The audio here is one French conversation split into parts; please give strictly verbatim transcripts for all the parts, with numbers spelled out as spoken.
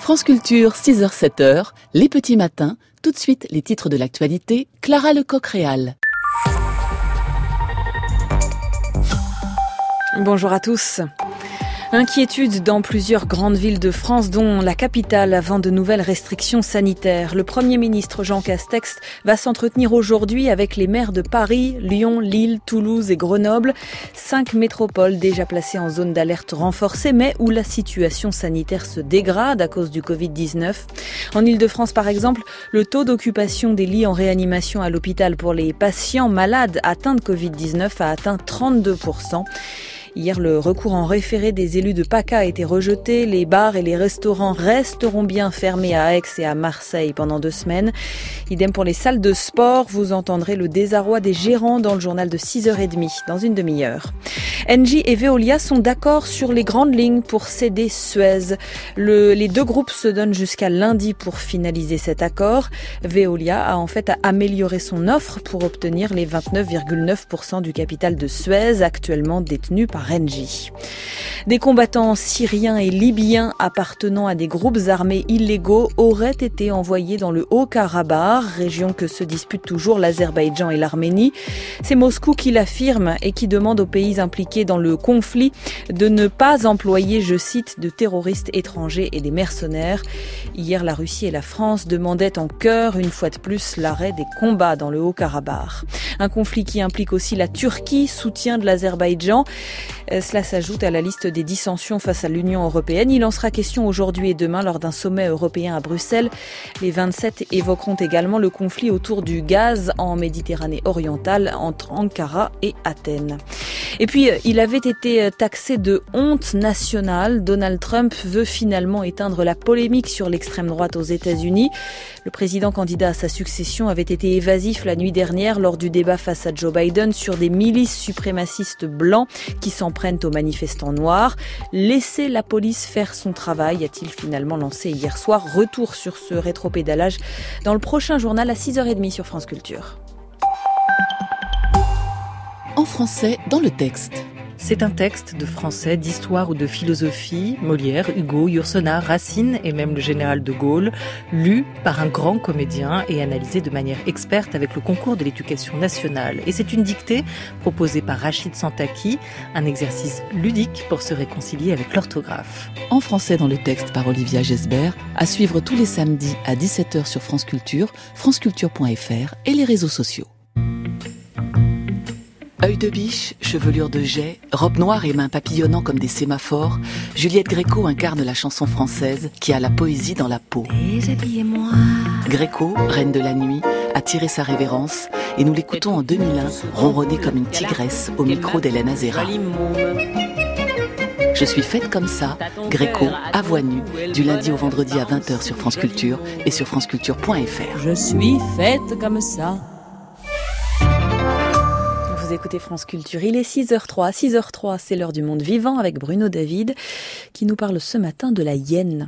France Culture, six heures sept heures, les petits matins. Tout de suite, les titres de l'actualité. Clara Lecoq-Réal. Bonjour à tous. Inquiétude dans plusieurs grandes villes de France, dont la capitale, avant de nouvelles restrictions sanitaires. Le Premier ministre Jean Castex va s'entretenir aujourd'hui avec les maires de Paris, Lyon, Lille, Toulouse et Grenoble. Cinq métropoles déjà placées en zone d'alerte renforcée, mais où la situation sanitaire se dégrade à cause du covid dix-neuf. En Île-de-France, par exemple, le taux d'occupation des lits en réanimation à l'hôpital pour les patients malades atteints de covid dix-neuf a atteint trente-deux pour cent. Hier, le recours en référé des élus de PACA a été rejeté. Les bars et les restaurants resteront bien fermés à Aix et à Marseille pendant deux semaines. Idem pour les salles de sport. Vous entendrez le désarroi des gérants dans le journal de six heures trente dans une demi-heure. Engie et Veolia sont d'accord sur les grandes lignes pour céder Suez. Le, les deux groupes se donnent jusqu'à lundi pour finaliser cet accord. Veolia a en fait amélioré son offre pour obtenir les vingt-neuf virgule neuf pour cent du capital de Suez, actuellement détenu par Engie. Des combattants syriens et libyens appartenant à des groupes armés illégaux auraient été envoyés dans le Haut-Karabakh, région que se disputent toujours l'Azerbaïdjan et l'Arménie. C'est Moscou qui l'affirme et qui demande aux pays impliqués dans le conflit de ne pas employer, je cite, de terroristes étrangers et des mercenaires. Hier, la Russie et la France demandaient en chœur, une fois de plus, l'arrêt des combats dans le Haut-Karabakh. Un conflit qui implique aussi la Turquie, soutien de l'Azerbaïdjan. Cela s'ajoute à la liste des dissensions face à l'Union européenne. Il en sera question aujourd'hui et demain lors d'un sommet européen à Bruxelles. Les vingt-sept évoqueront également le conflit autour du gaz en Méditerranée orientale entre Ankara et Athènes. Et puis, il avait été taxé de honte nationale. Donald Trump veut finalement éteindre la polémique sur l'extrême droite aux États-Unis. Le président candidat à sa succession avait été évasif la nuit dernière lors du débat face à Joe Biden sur des milices suprémacistes blancs qui s'en prennent aux manifestants noirs. Laissez la police faire son travail, a-t-il finalement lancé hier soir. Retour sur ce rétropédalage dans le prochain journal à six heures trente sur France Culture. En français, dans le texte. C'est un texte de français, d'histoire ou de philosophie, Molière, Hugo, Yourcenar, Racine et même le général de Gaulle, lu par un grand comédien et analysé de manière experte avec le concours de l'éducation nationale. Et c'est une dictée proposée par Rachid Santaki, un exercice ludique pour se réconcilier avec l'orthographe. En français, dans le texte par Olivia Gesbert, à suivre tous les samedis à dix-sept heures sur France Culture, franceculture point f r et les réseaux sociaux. Œil de biche, chevelure de jet, robe noire et mains papillonnant comme des sémaphores, Juliette Gréco incarne la chanson française qui a la poésie dans la peau. Déshabillez-moi. Gréco, reine de la nuit, a tiré sa révérence et nous l'écoutons en deux mille un ronronner comme une tigresse au micro d'Hélène Azera. Je suis faite comme ça, Gréco, à voix nue, du lundi au vendredi à vingt heures sur France Culture et sur franceculture point f r. Je suis faite comme ça. Vous écoutez France Culture, il est six heures trois. six heures trois, c'est l'heure du monde vivant avec Bruno David qui nous parle ce matin de la hyène.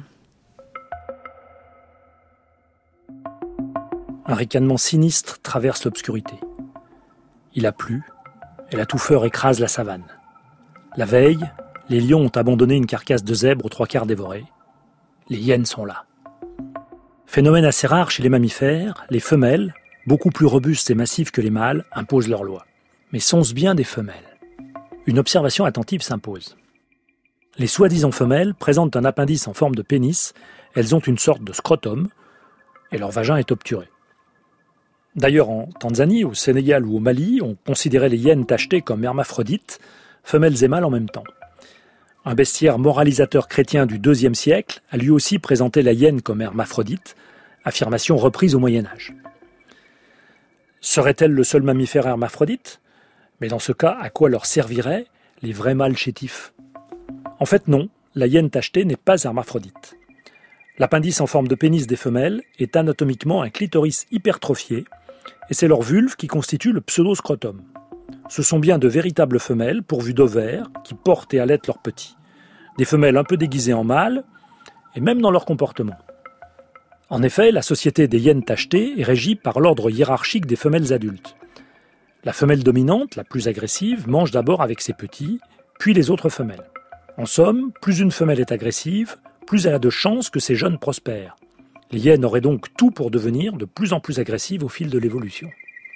Un ricanement sinistre traverse l'obscurité. Il a plu et la touffeur écrase la savane. La veille, les lions ont abandonné une carcasse de zèbre aux trois quarts dévorée. Les hyènes sont là. Phénomène assez rare chez les mammifères, les femelles, beaucoup plus robustes et massives que les mâles, imposent leur loi. Mais sont-ce bien des femelles ? Une observation attentive s'impose. Les soi-disant femelles présentent un appendice en forme de pénis, elles ont une sorte de scrotum, et leur vagin est obturé. D'ailleurs, en Tanzanie, au Sénégal ou au Mali, on considérait les hyènes tachetées comme hermaphrodites, femelles et mâles en même temps. Un bestiaire moralisateur chrétien du deuxième siècle a lui aussi présenté la hyène comme hermaphrodite, affirmation reprise au Moyen-Âge. Serait-elle le seul mammifère hermaphrodite ? Mais dans ce cas, à quoi leur serviraient les vrais mâles chétifs ? En fait, non, la hyène tachetée n'est pas hermaphrodite. L'appendice en forme de pénis des femelles est anatomiquement un clitoris hypertrophié, et c'est leur vulve qui constitue le pseudoscrotum. Ce sont bien de véritables femelles pourvues d'ovaires qui portent et allaitent leurs petits. Des femelles un peu déguisées en mâles, et même dans leur comportement. En effet, la société des hyènes tachetées est régie par l'ordre hiérarchique des femelles adultes. La femelle dominante, la plus agressive, mange d'abord avec ses petits, puis les autres femelles. En somme, plus une femelle est agressive, plus elle a de chances que ces jeunes prospèrent. Les hyènes auraient donc tout pour devenir de plus en plus agressives au fil de l'évolution.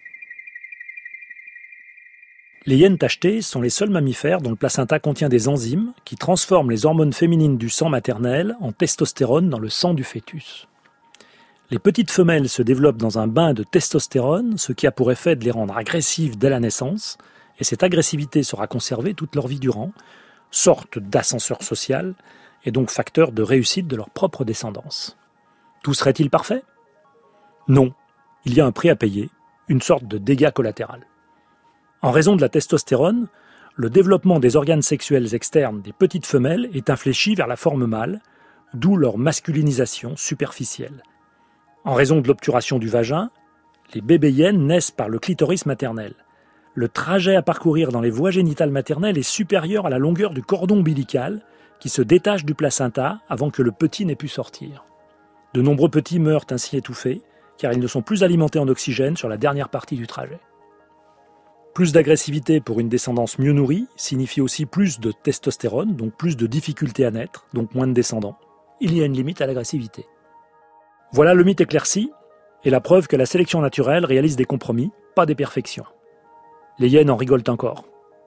Les hyènes tachetées sont les seuls mammifères dont le placenta contient des enzymes qui transforment les hormones féminines du sang maternel en testostérone dans le sang du fœtus. Les petites femelles se développent dans un bain de testostérone, ce qui a pour effet de les rendre agressives dès la naissance, et cette agressivité sera conservée toute leur vie durant, sorte d'ascenseur social, et donc facteur de réussite de leur propre descendance. Tout serait-il parfait ? Non, il y a un prix à payer, une sorte de dégât collatéral. En raison de la testostérone, le développement des organes sexuels externes des petites femelles est infléchi vers la forme mâle, d'où leur masculinisation superficielle. En raison de l'obturation du vagin, les bébés hyènes naissent par le clitoris maternel. Le trajet à parcourir dans les voies génitales maternelles est supérieur à la longueur du cordon ombilical qui se détache du placenta avant que le petit n'ait pu sortir. De nombreux petits meurent ainsi étouffés car ils ne sont plus alimentés en oxygène sur la dernière partie du trajet. Plus d'agressivité pour une descendance mieux nourrie signifie aussi plus de testostérone, donc plus de difficultés à naître, donc moins de descendants. Il y a une limite à l'agressivité. Voilà le mythe éclairci et la preuve que la sélection naturelle réalise des compromis, pas des perfections. Les hyènes en rigolent encore.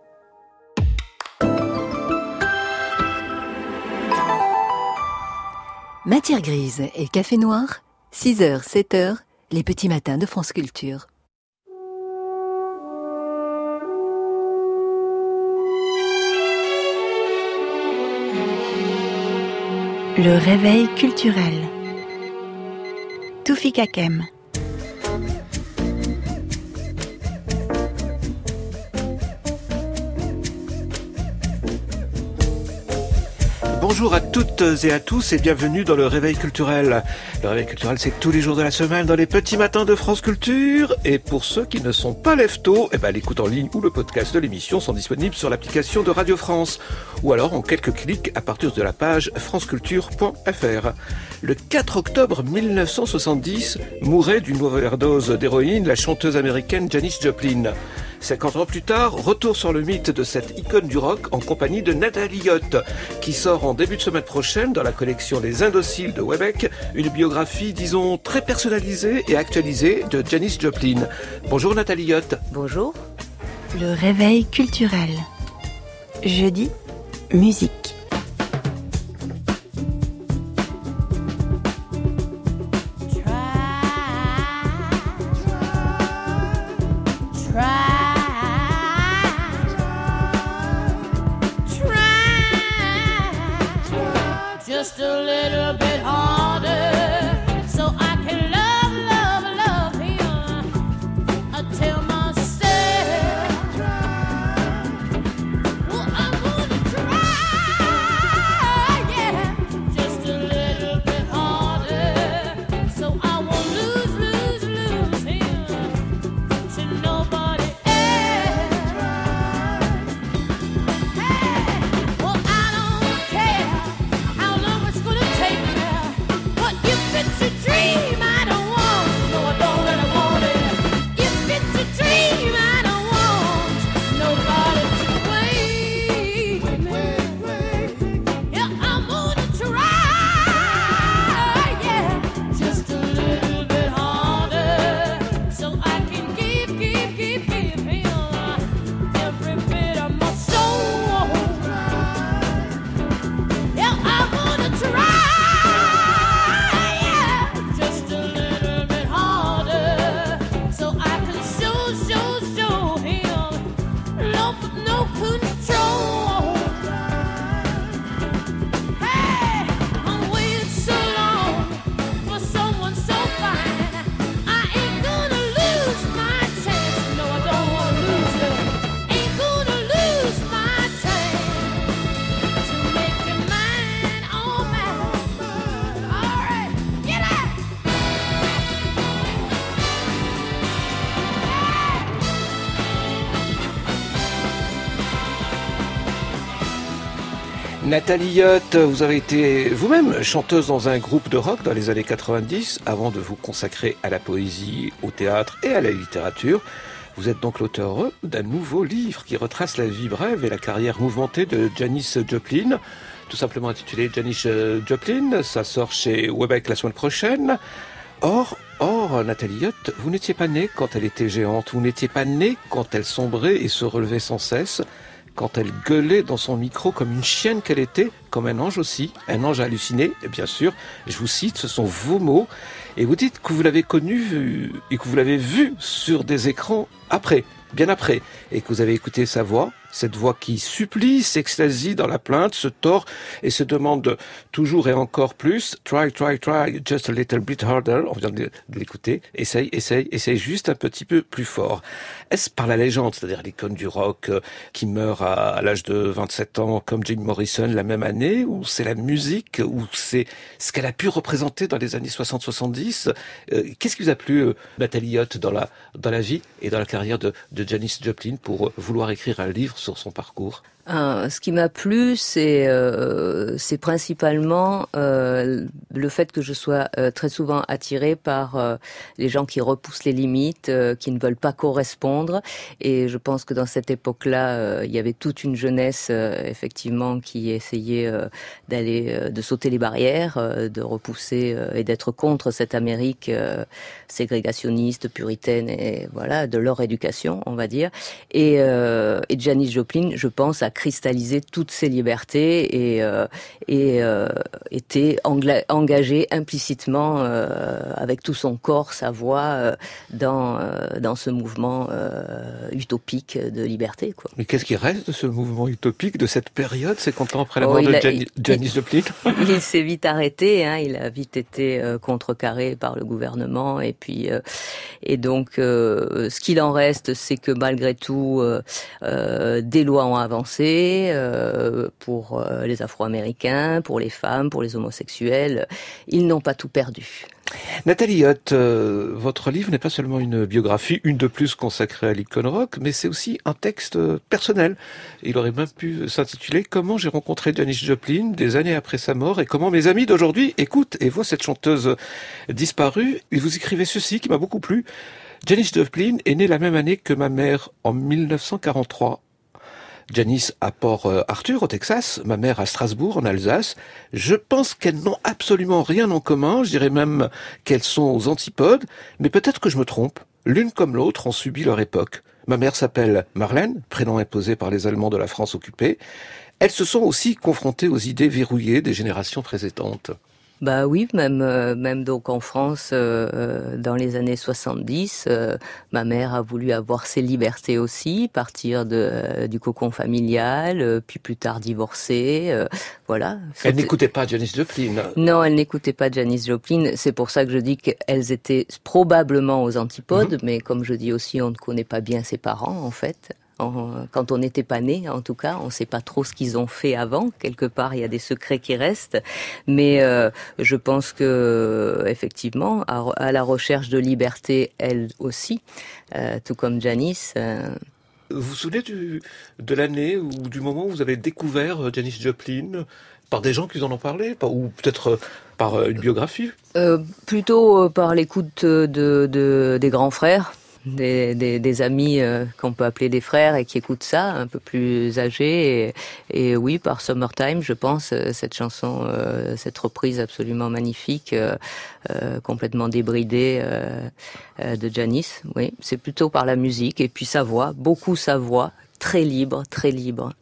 Matière grise et café noir, six heures, sept heures, les petits matins de France Culture. Le réveil culturel. Toufi Kakem. Bonjour à toutes et à tous et bienvenue dans le Réveil culturel. Le Réveil culturel, c'est tous les jours de la semaine dans les petits matins de France Culture. Et pour ceux qui ne sont pas lève-tôt, eh ben, l'écoute en ligne ou le podcast de l'émission sont disponibles sur l'application de Radio France. Ou alors en quelques clics à partir de la page franceculture point f r. Le quatre octobre mille neuf cent soixante-dix, mourait d'une overdose d'héroïne la chanteuse américaine Janis Joplin. cinquante ans plus tard, retour sur le mythe de cette icône du rock en compagnie de Nathalie Yotte, qui sort en début de semaine prochaine dans la collection Les Indociles de Webec, une biographie, disons, très personnalisée et actualisée de Janis Joplin. Bonjour Nathalie Yotte. Bonjour. Le réveil culturel. Jeudi, musique. Nathalie Yotte, vous avez été vous-même chanteuse dans un groupe de rock dans les années quatre-vingt-dix, avant de vous consacrer à la poésie, au théâtre et à la littérature. Vous êtes donc l'auteur d'un nouveau livre qui retrace la vie brève et la carrière mouvementée de Janis Joplin. tout simplement intitulé Janis Joplin. Ça sort chez Webec la semaine prochaine. Or, or, Nathalie Yott, vous n'étiez pas née quand elle était géante. Vous n'étiez pas née quand elle sombrait et se relevait sans cesse. Quand elle gueulait dans son micro comme une chienne qu'elle était, comme un ange aussi, un ange halluciné, et bien sûr, je vous cite, ce sont vos mots, et vous dites que vous l'avez connue et que vous l'avez vue sur des écrans après, bien après, et que vous avez écouté sa voix, cette voix qui supplie, s'extasie dans la plainte, se tord et se demande toujours et encore plus. Try, try, try, just a little bit harder. On vient de l'écouter. Essaye, essaye, essaye juste un petit peu plus fort. Est-ce par la légende, c'est-à-dire l'icône du rock euh, qui meurt à, à l'âge de vingt-sept ans comme Jim Morrison la même année, ou c'est la musique, ou c'est ce qu'elle a pu représenter dans les années soixante soixante-dix? euh, Qu'est-ce qui vous a plu, euh, Nathalie Yott, dans la, dans la vie et dans la carrière de, de Janis Joplin pour euh, vouloir écrire un livre sur son parcours? Euh, ce qui m'a plu, c'est euh, c'est principalement euh, le fait que je sois euh, très souvent attirée par euh, les gens qui repoussent les limites, euh, qui ne veulent pas correspondre. Et je pense que dans cette époque-là, euh, il y avait toute une jeunesse euh, effectivement qui essayait euh, d'aller, euh, de sauter les barrières, euh, de repousser euh, et d'être contre cette Amérique euh, ségrégationniste, puritaine, et voilà, de leur éducation, on va dire. Et, euh, et Janis Joplin, je pense, a cristallisé toutes ces libertés et, euh, et euh, était engla- engagé implicitement euh, avec tout son corps, sa voix, euh, dans, euh, dans ce mouvement euh, utopique de liberté, quoi. Mais qu'est-ce qui reste de ce mouvement utopique, de cette période, cinquante ans après la oh, mort de a, Jan- Janis Joplin? Il s'est vite arrêté, hein, il a vite été euh, contrecarré par le gouvernement, et puis euh, et donc euh, ce qu'il en reste, c'est que malgré tout, euh, euh, des lois ont avancé euh, pour euh, les Afro-Américains, pour les femmes, pour les homosexuels. Ils n'ont pas tout perdu. Nathalie Yott, euh, votre livre n'est pas seulement une biographie, une de plus consacrée à l'icône rock, mais c'est aussi un texte personnel. Il aurait même pu s'intituler « Comment j'ai rencontré Janis Joplin des années après sa mort et comment mes amis d'aujourd'hui écoutent et voient cette chanteuse disparue ». Et vous écrivez ceci qui m'a beaucoup plu. « Janis Joplin est née la même année que ma mère, en mille neuf cent quarante-trois. Janis à Port-Arthur, au Texas, ma mère à Strasbourg, en Alsace. Je pense qu'elles n'ont absolument rien en commun, je dirais même qu'elles sont aux antipodes, mais peut-être que je me trompe. L'une comme l'autre ont subi leur époque. Ma mère s'appelle Marlène, prénom imposé par les Allemands de la France occupée. Elles se sont aussi confrontées aux idées verrouillées des générations précédentes. Bah oui, même euh, même donc en France, euh, dans les années soixante-dix, euh, ma mère a voulu avoir ses libertés aussi, partir de euh, du cocon familial, euh, puis plus tard divorcer, euh, voilà. Elle n'écoutait pas Janis Joplin. Non, elle n'écoutait pas Janis Joplin. C'est pour ça que je dis qu'elles étaient probablement aux antipodes, mm-hmm. mais comme je dis aussi, on ne connaît pas bien ses parents en fait. Quand on n'était pas né, en tout cas, on ne sait pas trop ce qu'ils ont fait avant. Quelque part, il y a des secrets qui restent. Mais euh, je pense que, effectivement, à, à la recherche de liberté, elle aussi, euh, tout comme Janis. Euh... Vous vous souvenez du, de l'année ou du moment où vous avez découvert Janis Joplin par des gens qui vous en ont parlé, ou peut-être par une biographie? euh, Plutôt par l'écoute de, de, des grands frères. Des, des, des amis euh, qu'on peut appeler des frères et qui écoutent ça, un peu plus âgés. Et, et oui, par Summertime, je pense, cette chanson, euh, cette reprise absolument magnifique, euh, euh, complètement débridée euh, euh, de Janis. Oui, c'est plutôt par la musique et puis sa voix, beaucoup sa voix, très libre, très libre.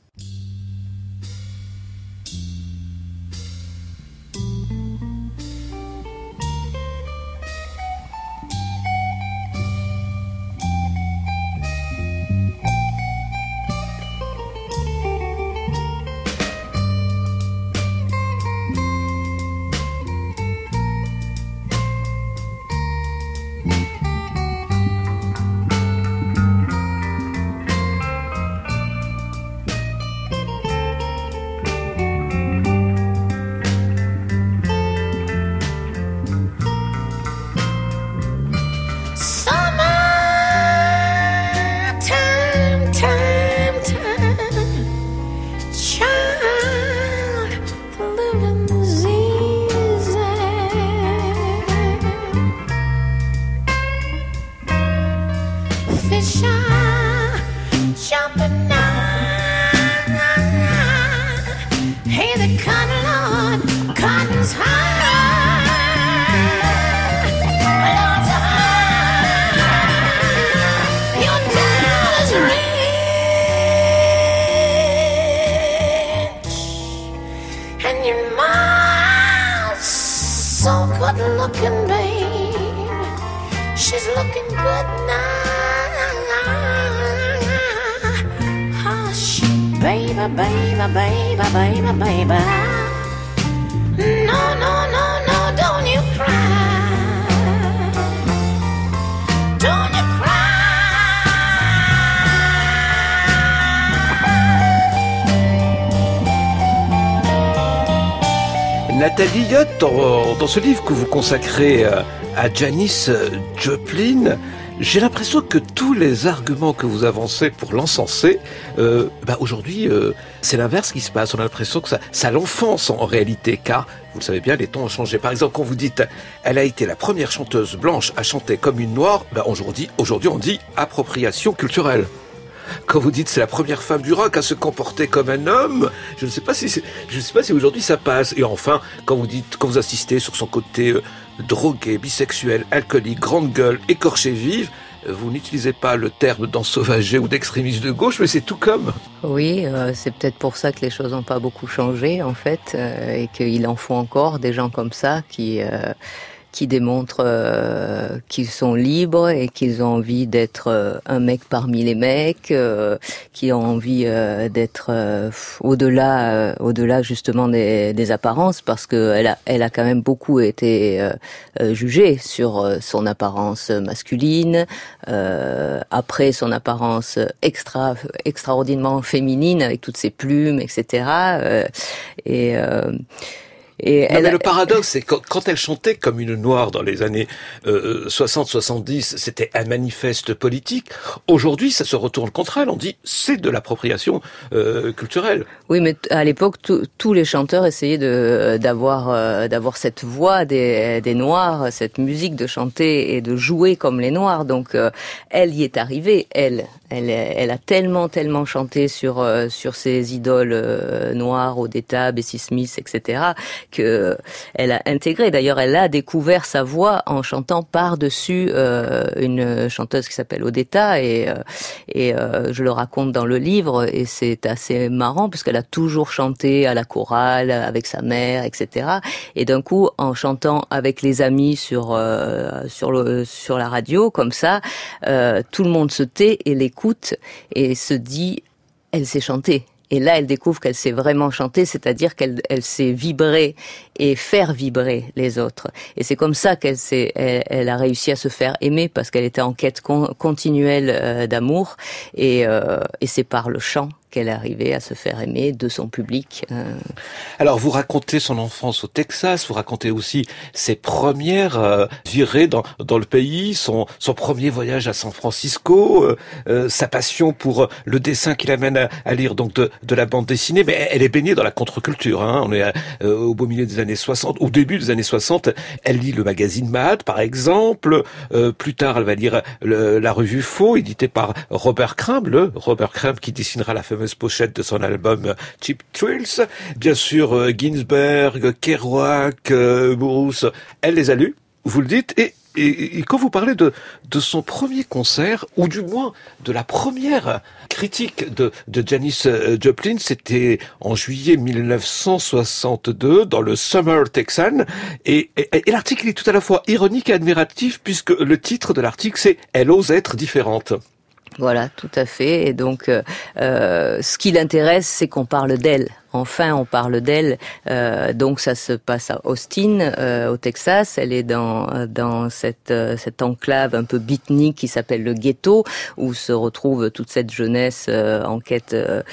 so good looking, babe. She's looking good now. Hush, baby, baby, baby, baby, baby. No, no, no, no, don't you cry. Don't you cry. Nathalie Yotte, dans, dans ce livre que vous consacrez à Janis Joplin, j'ai l'impression que tous les arguments que vous avancez pour l'encenser, euh, bah aujourd'hui, euh, c'est l'inverse qui se passe. On a l'impression que ça, ça l'enfonce en réalité, car, vous le savez bien, les tons ont changé. Par exemple, quand vous dites « elle a été la première chanteuse blanche à chanter comme une noire bah », aujourd'hui, aujourd'hui, on dit « appropriation culturelle ». Quand vous dites c'est la première femme du rock à se comporter comme un homme, je ne sais pas si c'est, je ne sais pas si aujourd'hui ça passe. Et enfin, quand vous dites, quand vous insistez sur son côté euh, drogué, bisexuel, alcoolique, grande gueule, écorché vive, vous n'utilisez pas le terme d'ensauvagé ou d'extrémiste de gauche, mais c'est tout comme. Oui, euh, c'est peut-être pour ça que les choses n'ont pas beaucoup changé en fait, euh, et qu'il en faut encore des gens comme ça qui euh, qui démontrent euh, qu'ils sont libres et qu'ils ont envie d'être euh, un mec parmi les mecs, euh, qui ont envie euh, d'être euh, au-delà, euh, au-delà justement des, des apparences, parce que elle a, elle a quand même beaucoup été euh, euh, jugée sur euh, son apparence masculine, euh, après son apparence extra, extraordinairement féminine avec toutes ses plumes, et cetera. Euh, et euh, Et non, elle mais a... le paradoxe, c'est quand, quand elle chantait comme une noire dans les années euh, soixante soixante-dix, c'était un manifeste politique. Aujourd'hui, ça se retourne contre elle. On dit c'est de l'appropriation euh, culturelle. Oui, mais à l'époque, tous les chanteurs essayaient de d'avoir euh, d'avoir cette voix des des noirs, cette musique de chanter et de jouer comme les noirs. Donc, euh, elle y est arrivée. Elle, elle, elle a tellement tellement chanté sur euh, sur ses idoles euh, noires, Odetta, Bessie Smith, et cetera que elle a intégré. D'ailleurs, elle a découvert sa voix en chantant par-dessus euh, une chanteuse qui s'appelle Odetta, et euh, et euh, je le raconte dans le livre, et c'est assez marrant puisqu'elle a toujours chanté à la chorale avec sa mère, et cetera. Et d'un coup, en chantant avec les amis sur euh, sur le sur la radio comme ça, euh, tout le monde se tait et l'écoute et se dit, elle sait chanter. Et là, elle découvre qu'elle sait vraiment chanter, c'est-à-dire qu'elle elle sait vibrer et faire vibrer les autres. Et c'est comme ça qu'elle s'est, elle, elle a réussi à se faire aimer, parce qu'elle était en quête con, continuelle euh, d'amour. Et, euh, et c'est par le chant qu'elle est arrivée à se faire aimer de son public. Euh... Alors, vous racontez son enfance au Texas, vous racontez aussi ses premières euh, virées dans, dans le pays, son, son premier voyage à San Francisco, euh, euh, sa passion pour le dessin qui l'amène à, à lire donc de, de la bande dessinée. Mais elle est baignée dans la contre-culture. Hein. On est à, euh, au beau milieu des années soixante, au début des années soixante. Elle lit le magazine Mad, par exemple. Euh, plus tard, elle va lire le, la revue Faux, éditée par Robert Crumb, le Robert Crumb qui dessinera la fameuse pochette de son album Cheap Thrills. Bien sûr, euh, Ginsberg, Kerouac, euh, Bruce, elle les a lus, vous le dites, et, et, et quand vous parlez de, de son premier concert, ou du moins de la première critique de, de Janis Joplin, c'était en juillet mille neuf cent soixante-deux dans le Summer Texan, et, et, et l'article est tout à la fois ironique et admiratif, puisque le titre de l'article c'est « Elle ose être différente ». Voilà, tout à fait. Et donc, euh, euh, ce qui l'intéresse, c'est qu'on parle d'elle. Enfin, on parle d'elle. Euh, donc, ça se passe à Austin, euh, au Texas. Elle est dans dans cette euh, cette enclave un peu beatnik qui s'appelle le ghetto, où se retrouve toute cette jeunesse euh, en quête euh,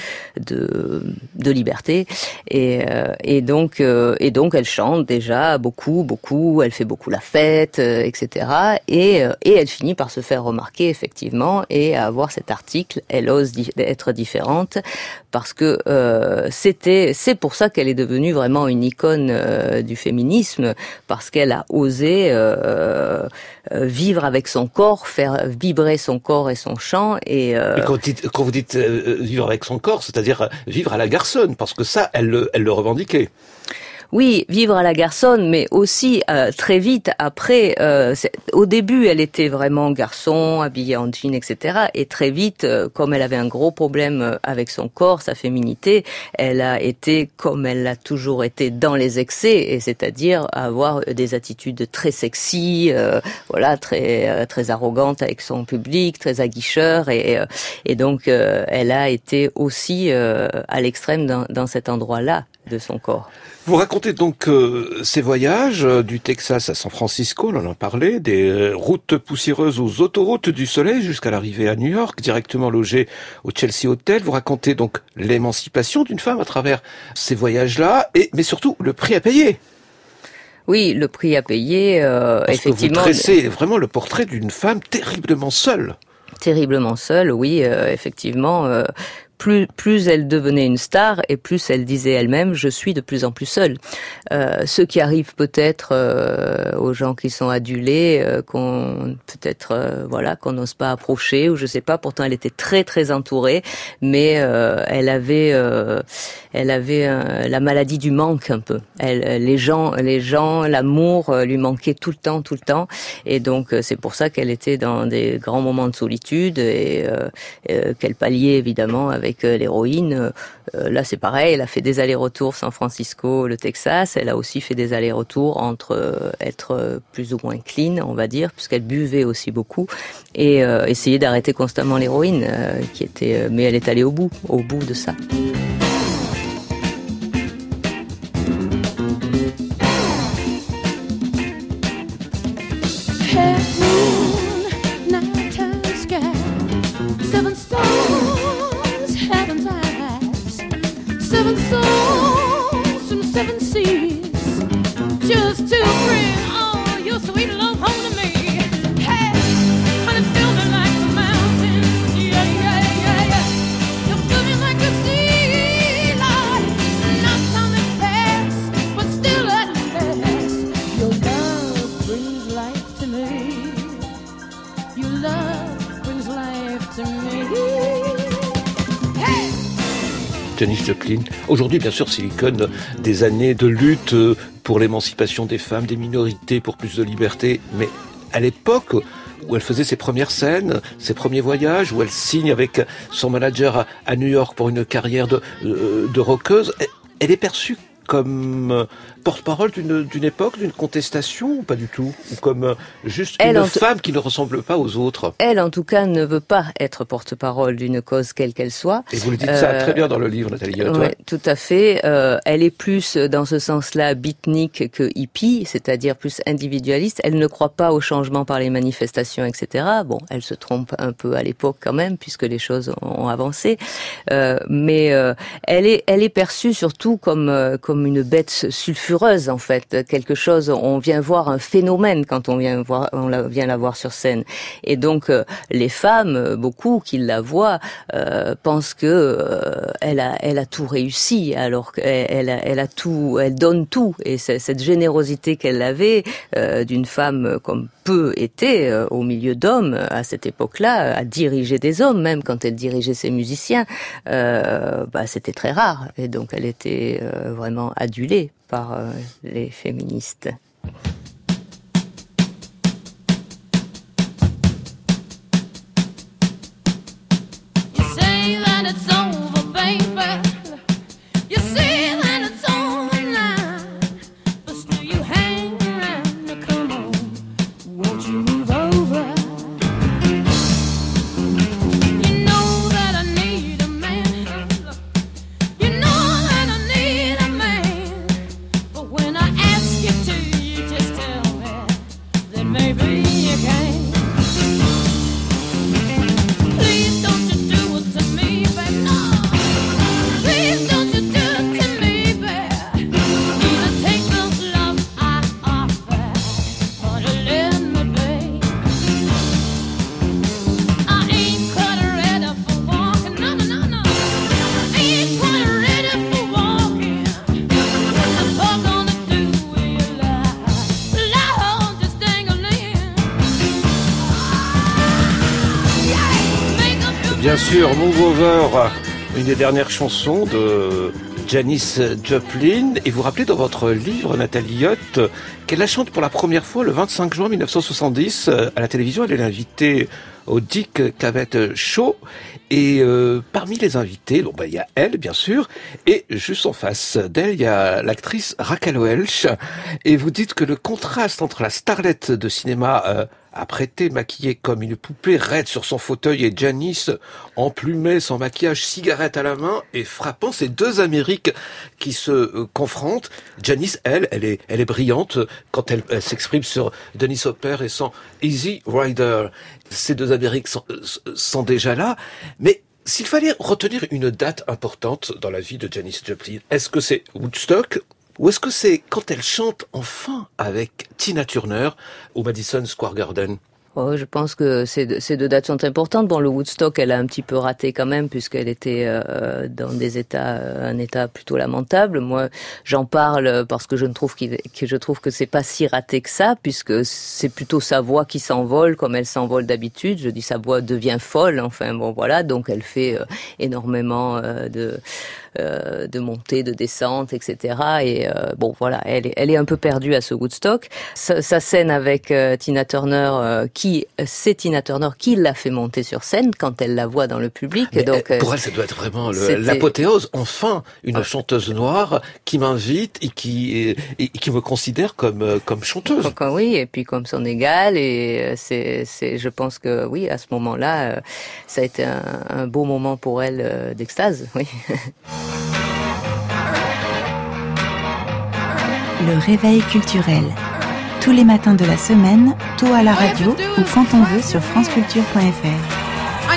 de de liberté. Et euh, et donc euh, et donc, elle chante déjà beaucoup, beaucoup. Elle fait beaucoup la fête, euh, et cetera. Et euh, et elle finit par se faire remarquer effectivement et à avoir cet article. Elle ose di- être différente, parce que euh, c'était c'est pour ça qu'elle est devenue vraiment une icône euh, du féminisme, parce qu'elle a osé euh, euh, vivre avec son corps, faire vibrer son corps et son chant. Et, euh... et quand, vous dites, quand vous dites euh, vivre avec son corps, c'est-à-dire vivre à la garçonne, parce que ça, elle, elle le revendiquait. Oui, vivre à la garçonne, mais aussi euh, très vite après. Euh, au début, elle était vraiment garçon, habillée en jean, et cetera. Et très vite, euh, comme elle avait un gros problème avec son corps, sa féminité, elle a été comme elle l'a toujours été dans les excès, et c'est-à-dire avoir des attitudes très sexy, euh, voilà, très euh, très arrogantes avec son public, très aguicheur, et euh, et donc euh, elle a été aussi euh, à l'extrême dans, dans cet endroit-là de son corps. Vous racontez donc euh, ces voyages euh, du Texas à San Francisco, on en parlait, des euh, routes poussiéreuses aux autoroutes du soleil jusqu'à l'arrivée à New York, directement logée au Chelsea Hotel. Vous racontez donc l'émancipation d'une femme à travers ces voyages-là, et mais surtout le prix à payer. Oui, le prix à payer, euh, Parce effectivement. Que vous tracez vraiment le portrait d'une femme terriblement seule. Terriblement seule, oui, euh, effectivement. Euh, Plus, plus elle devenait une star et plus elle disait elle-même « je suis de plus en plus seule euh, ». Ce qui arrive peut-être euh, aux gens qui sont adulés, euh, qu'on peut-être euh, voilà qu'on n'ose pas approcher ou je sais pas. Pourtant, elle était très très entourée, mais euh, elle avait euh, elle avait euh, la maladie du manque un peu. Elle, les gens, les gens, l'amour euh, lui manquait tout le temps, tout le temps, et donc euh, c'est pour ça qu'elle était dans des grands moments de solitude et euh, euh, qu'elle palliait évidemment avec Avec l'héroïne. Euh, là, c'est pareil. Elle a fait des allers-retours San Francisco, le Texas. Elle a aussi fait des allers-retours entre euh, être plus ou moins clean, on va dire, puisqu'elle buvait aussi beaucoup, et euh, essayer d'arrêter constamment l'héroïne, euh, qui était. Mais elle est allée au bout, au bout de ça. Just to bring all your sweet love home to me. Hey, honey, fill me like the mountains. Yeah, yeah, yeah, yeah. You fill me like the sea, Lord. Not time to pass, but still at last. Your love brings life to me. Your love brings life to me. Hey. Janis Joplin. Aujourd'hui, bien sûr, Silicon, des années de lutte pour l'émancipation des femmes, des minorités, pour plus de liberté. Mais à l'époque où elle faisait ses premières scènes, ses premiers voyages, où elle signe avec son manager à New York pour une carrière de, de rockeuse, elle est perçue comme porte-parole d'une, d'une époque, d'une contestation, ou pas du tout? Ou comme juste elle une femme t- qui ne ressemble pas aux autres? Elle, en tout cas, ne veut pas être porte-parole d'une cause quelle qu'elle soit. Et vous le dites euh, ça très bien dans le livre, Nathalie. Oui, tout à fait. Euh, elle est plus, dans ce sens-là, beatnik que hippie, c'est-à-dire plus individualiste. Elle ne croit pas au changement par les manifestations, et cetera. Bon, elle se trompe un peu à l'époque quand même, puisque les choses ont avancé. Euh, mais euh, elle est, elle est perçue surtout comme, euh, comme une bête sulfureuse, en fait, quelque chose. On vient voir un phénomène quand on vient voir, on la, vient la voir sur scène. Et donc euh, les femmes, beaucoup qui la voient, euh, pensent que euh, elle a, elle a tout réussi, alors qu'elle elle a, elle a tout, elle donne tout. Et c'est, cette générosité qu'elle avait euh, d'une femme comme peu était euh, au milieu d'hommes à cette époque-là, à diriger des hommes, même quand elle dirigeait ses musiciens, euh, bah, c'était très rare. Et donc elle était euh, vraiment adulée par euh, les féministes. You say that it's over, baby. You say that it's over now. But still you hang around. Come on, won't you move over? You know that I need a man. You know that I need a man. But when I ask you to, you just tell me that maybe you can't. Please don't you do it to me, babe, no. Please don't you do it to me, babe. Either take the love I offer or to let me be. I ain't quite ready for walking, no, no, no, no. I ain't quite ready for walking. What's the fuck gonna do with your life? Love just dangling. Make up your Bien sûr, Move Over, une des dernières chansons de Janis Joplin, et vous rappelez dans votre livre, Nathalie Yotte, qu'elle la chante pour la première fois le vingt-cinq juin mille neuf cent soixante-dix à la télévision. Elle est invitée au Dick Cavett Show, et euh, parmi les invités, bon, bah, il y a elle, bien sûr, et juste en face d'elle, il y a l'actrice Raquel Welch, et vous dites que le contraste entre la starlette de cinéma euh, apprêtée, maquillée comme une poupée raide sur son fauteuil, et Janis, emplumée, sans maquillage, cigarette à la main, et frappant ces deux Amériques qui se euh, confrontent. Janis, elle, elle est, elle est brillante quand elle, elle s'exprime sur Dennis Hopper et son Easy Rider. Ces deux Amériques sont, sont déjà là, mais s'il fallait retenir une date importante dans la vie de Janis Joplin, est-ce que c'est Woodstock ou est-ce que c'est quand elle chante enfin avec Tina Turner au Madison Square Garden? Oh, je pense que ces, ces deux dates sont importantes. Bon, le Woodstock, elle a un petit peu raté quand même, puisqu'elle était euh, dans des états, un état plutôt lamentable. Moi, j'en parle parce que je ne trouve qu'il, que je trouve que c'est pas si raté que ça, puisque c'est plutôt sa voix qui s'envole, comme elle s'envole d'habitude. Je dis sa voix devient folle. Enfin, bon, voilà. Donc, elle fait euh, énormément euh, de euh, de montées, de descentes, et cetera. Et euh, bon, voilà, elle est, elle est un peu perdue à ce Woodstock. Sa, sa scène avec euh, Tina Turner. Euh, qui c'est Tina Turner qui l'a fait monter sur scène quand elle la voit dans le public. Mais donc pour elle, ça doit être vraiment le, l'apothéose. Enfin, une ah. chanteuse noire qui m'invite et qui et, et qui me considère comme comme chanteuse. Donc, oui, et puis comme son égale. Et c'est c'est je pense que oui, à ce moment-là, ça a été un, un beau moment pour elle d'extase. Oui. Le réveil culturel. Tous les matins de la semaine, tôt à la radio ou quand on veut sur franceculture point f r.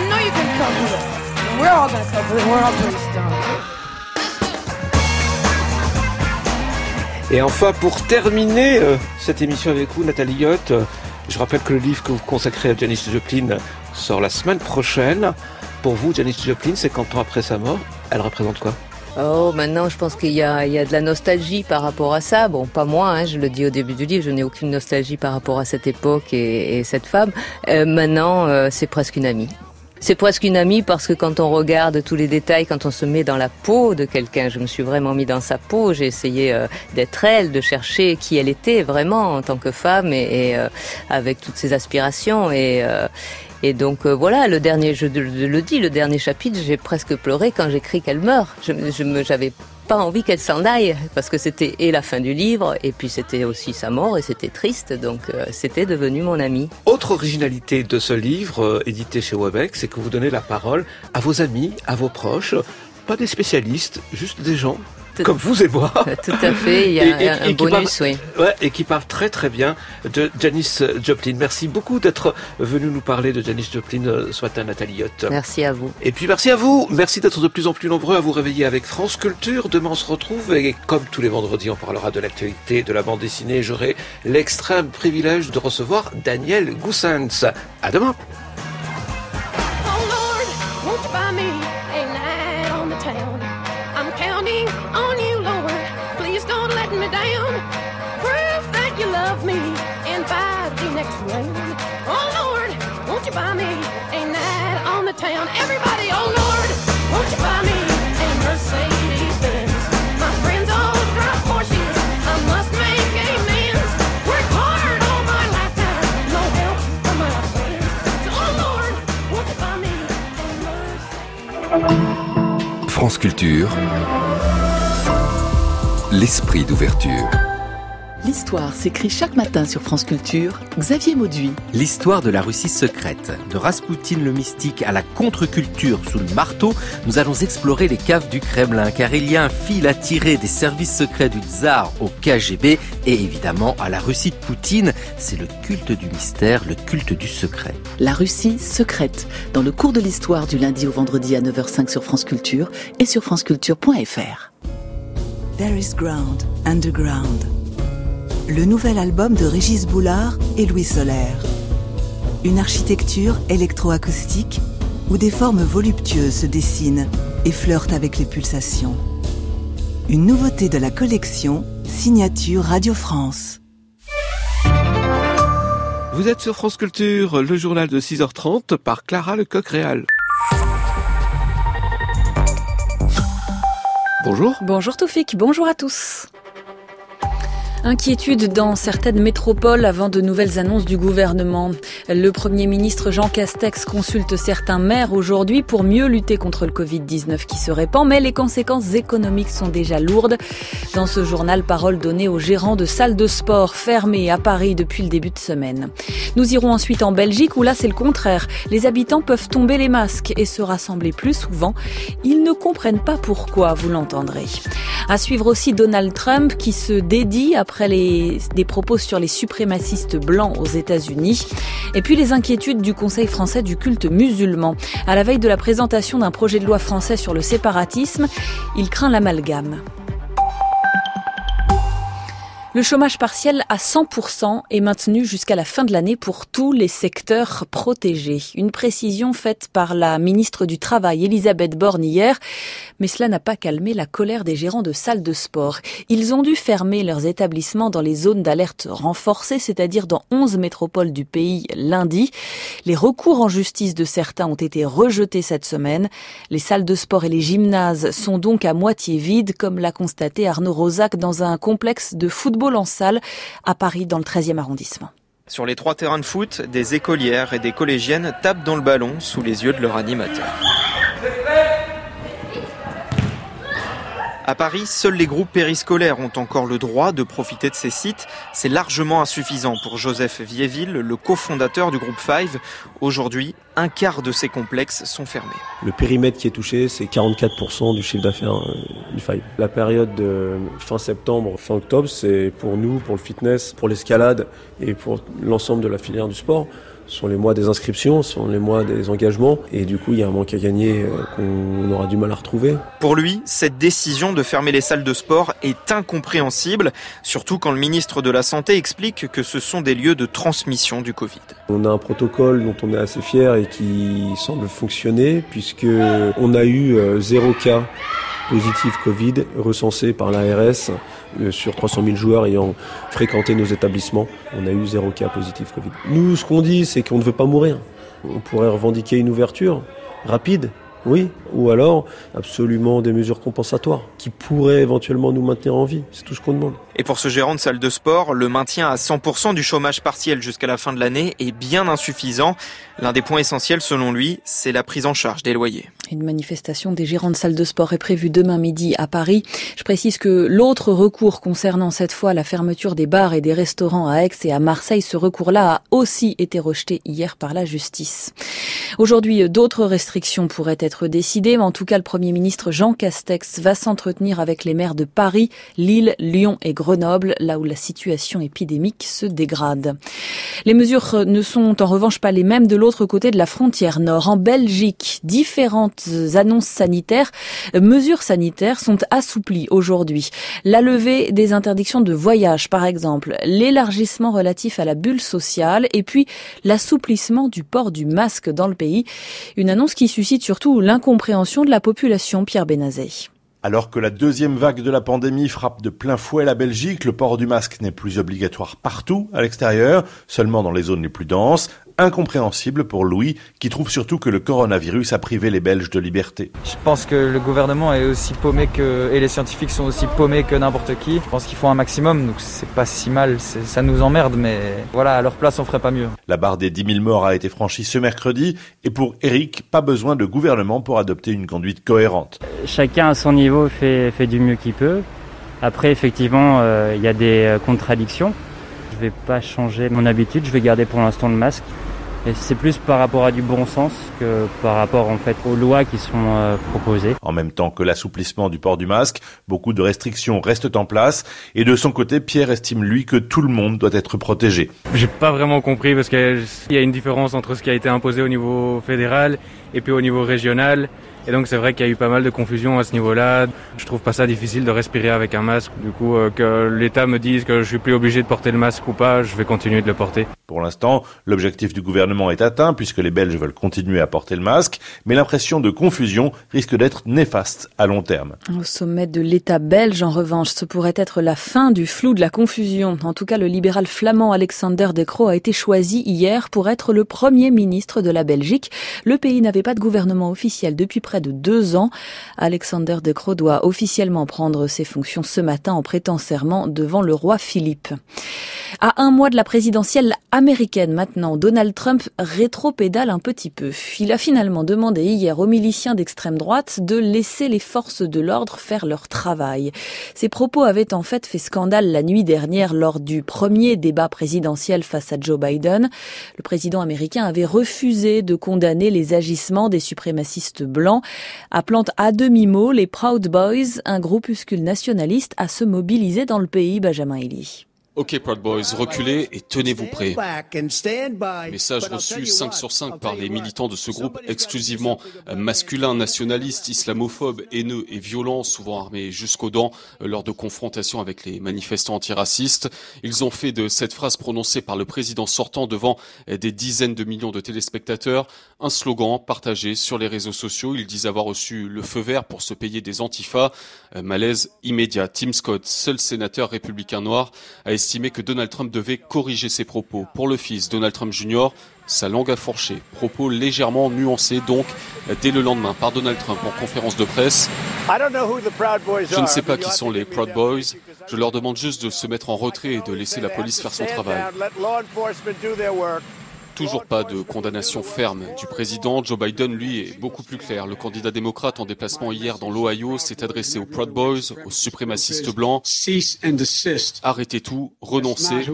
Et enfin, pour terminer euh, cette émission avec vous, Nathalie Yotte, euh, je rappelle que le livre que vous consacrez à Janis Joplin sort la semaine prochaine. Pour vous, Janis Joplin, cinquante ans après sa mort, elle représente quoi ? Oh, maintenant, je pense qu'il y a, il y a de la nostalgie par rapport à ça. Bon, pas moi, hein, je le dis au début du livre, je n'ai aucune nostalgie par rapport à cette époque et, et cette femme. Euh, maintenant, euh, c'est presque une amie. C'est presque une amie parce que quand on regarde tous les détails, quand on se met dans la peau de quelqu'un, je me suis vraiment mis dans sa peau, j'ai essayé euh, d'être elle, de chercher qui elle était vraiment en tant que femme et, et euh, avec toutes ses aspirations et... Euh, Et donc euh, voilà, le dernier, je, je le dis, le dernier chapitre, j'ai presque pleuré quand j'écris qu'elle meurt. Je, je me, j'avais pas envie qu'elle s'en aille parce que c'était et la fin du livre et puis c'était aussi sa mort et c'était triste. Donc euh, c'était devenu mon amie. Autre originalité de ce livre euh, édité chez Webec, c'est que vous donnez la parole à vos amis, à vos proches, pas des spécialistes, juste des gens. Tout comme vous et moi. Tout à fait, il y a et, et, un et bonus, parle, oui. Ouais, et qui parle très très bien de Janis Joplin. Merci beaucoup d'être venu nous parler de Janis Joplin ce matin, Nathalie Yotte. Merci à vous. Et puis merci à vous. Merci d'être de plus en plus nombreux à vous réveiller avec France Culture. Demain on se retrouve et comme tous les vendredis, on parlera de l'actualité, de la bande dessinée. J'aurai l'extrême privilège de recevoir Daniel Goossens. À demain. On you, Lord, please don't let me down. Prove that you love me and buy the next round. Oh Lord, won't you buy me a night on the town? Everybody, oh Lord, won't you buy me a Mercedes Benz? My friends all drive Porsches, I must make amends. Work hard all my lifetime, no help from my friends. So, oh Lord, won't you buy me a Mercedes? France Culture. L'esprit d'ouverture. L'histoire s'écrit chaque matin sur France Culture. Xavier Mauduit. L'histoire de la Russie secrète. De Raspoutine le mystique à la contre-culture sous le marteau, nous allons explorer les caves du Kremlin, car il y a un fil à tirer des services secrets du tsar au K G B et évidemment à la Russie de Poutine. C'est le culte du mystère, le culte du secret. La Russie secrète, dans le cours de l'histoire du lundi au vendredi à neuf heures cinq sur France Culture et sur franceculture point f r. There is ground, underground. Le nouvel album de Régis Boulard et Louis Solaire. Une architecture électroacoustique où des formes voluptueuses se dessinent et flirtent avec les pulsations. Une nouveauté de la collection, signature Radio France. Vous êtes sur France Culture, le journal de six heures trente par Clara Lecoq-Réal. Bonjour. Bonjour Toufik, bonjour à tous. Inquiétude dans certaines métropoles avant de nouvelles annonces du gouvernement. Le Premier ministre Jean Castex consulte certains maires aujourd'hui pour mieux lutter contre le covid dix-neuf qui se répand, mais les conséquences économiques sont déjà lourdes. Dans ce journal, parole donnée aux gérants de salles de sport fermées à Paris depuis le début de semaine. Nous irons ensuite en Belgique où là c'est le contraire. Les habitants peuvent tomber les masques et se rassembler plus souvent. Ils ne comprennent pas pourquoi, vous l'entendrez. À suivre aussi Donald Trump qui se dédie après après les, des propos sur les suprémacistes blancs aux États-Unis. Et puis les inquiétudes du Conseil français du culte musulman. À la veille de la présentation d'un projet de loi français sur le séparatisme, il craint l'amalgame. Le chômage partiel à cent pour cent est maintenu jusqu'à la fin de l'année pour tous les secteurs protégés. Une précision faite par la ministre du Travail, Elisabeth Borne, hier. Mais cela n'a pas calmé la colère des gérants de salles de sport. Ils ont dû fermer leurs établissements dans les zones d'alerte renforcées, c'est-à-dire dans onze métropoles du pays lundi. Les recours en justice de certains ont été rejetés cette semaine. Les salles de sport et les gymnases sont donc à moitié vides, comme l'a constaté Arnaud Rosac dans un complexe de football en salle à Paris dans le treizième arrondissement. Sur les trois terrains de foot, des écolières et des collégiennes tapent dans le ballon sous les yeux de leur animateur. À Paris, seuls les groupes périscolaires ont encore le droit de profiter de ces sites. C'est largement insuffisant pour Joseph Viéville, le cofondateur du groupe Five. Aujourd'hui, un quart de ces complexes sont fermés. Le périmètre qui est touché, c'est quarante-quatre pour cent du chiffre d'affaires du Five. La période de fin septembre, fin octobre, c'est pour nous, pour le fitness, pour l'escalade et pour l'ensemble de la filière du sport. Ce sont les mois des inscriptions, ce sont les mois des engagements et du coup il y a un manque à gagner qu'on aura du mal à retrouver. Pour lui, cette décision de fermer les salles de sport est incompréhensible, surtout quand le ministre de la Santé explique que ce sont des lieux de transmission du Covid. On a un protocole dont on est assez fier et qui semble fonctionner puisque on a eu zéro cas positif Covid recensé par l'A R S sur trois cent mille joueurs ayant fréquenté nos établissements. On a eu zéro cas positif Covid. Nous, ce qu'on dit, c'est qu'on ne veut pas mourir. On pourrait revendiquer une ouverture rapide, oui, ou alors absolument des mesures compensatoires qui pourraient éventuellement nous maintenir en vie. C'est tout ce qu'on demande. Et pour ce gérant de salle de sport, le maintien à cent pour cent du chômage partiel jusqu'à la fin de l'année est bien insuffisant. L'un des points essentiels, selon lui, c'est la prise en charge des loyers. Une manifestation des gérants de salles de sport est prévue demain midi à Paris. Je précise que l'autre recours concernant cette fois la fermeture des bars et des restaurants à Aix et à Marseille, ce recours-là a aussi été rejeté hier par la justice. Aujourd'hui, d'autres restrictions pourraient être décidées, mais en tout cas, le Premier ministre Jean Castex va s'entretenir avec les maires de Paris, Lille, Lyon et Grenoble, là où la situation épidémique se dégrade. Les mesures ne sont en revanche pas les mêmes de l'autre côté de la frontière nord. En Belgique, différentes annonces sanitaires, mesures sanitaires sont assouplies aujourd'hui. La levée des interdictions de voyage, par exemple, l'élargissement relatif à la bulle sociale et puis l'assouplissement du port du masque dans le pays. Une annonce qui suscite surtout l'incompréhension de la population, Pierre Benazet. Alors que la deuxième vague de la pandémie frappe de plein fouet la Belgique, le port du masque n'est plus obligatoire partout à l'extérieur, seulement dans les zones les plus denses. Incompréhensible pour Louis, qui trouve surtout que le coronavirus a privé les Belges de liberté. Je pense que le gouvernement est aussi paumé que, et les scientifiques sont aussi paumés que n'importe qui. Je pense qu'ils font un maximum, donc c'est pas si mal, c'est, ça nous emmerde, mais voilà, à leur place on ferait pas mieux. La barre des dix mille morts a été franchie ce mercredi, et pour Eric, pas besoin de gouvernement pour adopter une conduite cohérente. Chacun à son niveau fait, fait du mieux qu'il peut. Après, effectivement, il euh, y a des euh, contradictions. Je vais pas changer mon habitude, je vais garder pour l'instant le masque. Et c'est plus par rapport à du bon sens que par rapport en fait aux lois qui sont euh, proposées. En même temps que l'assouplissement du port du masque, beaucoup de restrictions restent en place. Et de son côté, Pierre estime lui que tout le monde doit être protégé. J'ai pas vraiment compris parce qu'il y a une différence entre ce qui a été imposé au niveau fédéral et puis au niveau régional. Et donc c'est vrai qu'il y a eu pas mal de confusion à ce niveau-là. Je trouve pas ça difficile de respirer avec un masque. Du coup, euh, que l'État me dise que je suis plus obligé de porter le masque ou pas, je vais continuer de le porter. Pour l'instant, l'objectif du gouvernement est atteint puisque les Belges veulent continuer à porter le masque. Mais l'impression de confusion risque d'être néfaste à long terme. Au sommet de l'État belge, en revanche, ce pourrait être la fin du flou de la confusion. En tout cas, le libéral flamand Alexander De Croo a été choisi hier pour être le premier ministre de la Belgique. Le pays n'avait pas de gouvernement officiel depuis près près de deux ans. Alexander De Croo doit officiellement prendre ses fonctions ce matin en prêtant serment devant le roi Philippe. À un mois de la présidentielle américaine maintenant, Donald Trump rétropédale un petit peu. Il a finalement demandé hier aux miliciens d'extrême droite de laisser les forces de l'ordre faire leur travail. Ses propos avaient en fait fait scandale la nuit dernière lors du premier débat présidentiel face à Joe Biden. Le président américain avait refusé de condamner les agissements des suprémacistes blancs, appelant à demi-mot les Proud Boys, un groupuscule nationaliste, à se mobiliser dans le pays. Benjamin Elie. Ok Proud Boys, reculez et tenez-vous prêts. Message reçu cinq sur cinq par les militants de ce groupe exclusivement masculin, nationaliste, islamophobe, haineux et violent, souvent armés jusqu'aux dents lors de confrontations avec les manifestants antiracistes. Ils ont fait de cette phrase prononcée par le président sortant devant des dizaines de millions de téléspectateurs un slogan partagé sur les réseaux sociaux. Ils disent avoir reçu le feu vert pour se payer des antifas. Malaise immédiat. Tim Scott, seul sénateur républicain noir, a estimé que Donald Trump devait corriger ses propos. Pour le fils, Donald Trump junior, sa langue a fourché. Propos légèrement nuancés donc dès le lendemain par Donald Trump en conférence de presse. Je ne sais pas qui sont les Proud Boys. Je leur demande juste de se mettre en retrait et de laisser la police faire son travail. Toujours pas de condamnation ferme du président. Joe Biden, lui, est beaucoup plus clair. Le candidat démocrate en déplacement hier dans l'Ohio s'est adressé aux Proud Boys, aux suprémacistes blancs. Arrêtez tout, renoncez.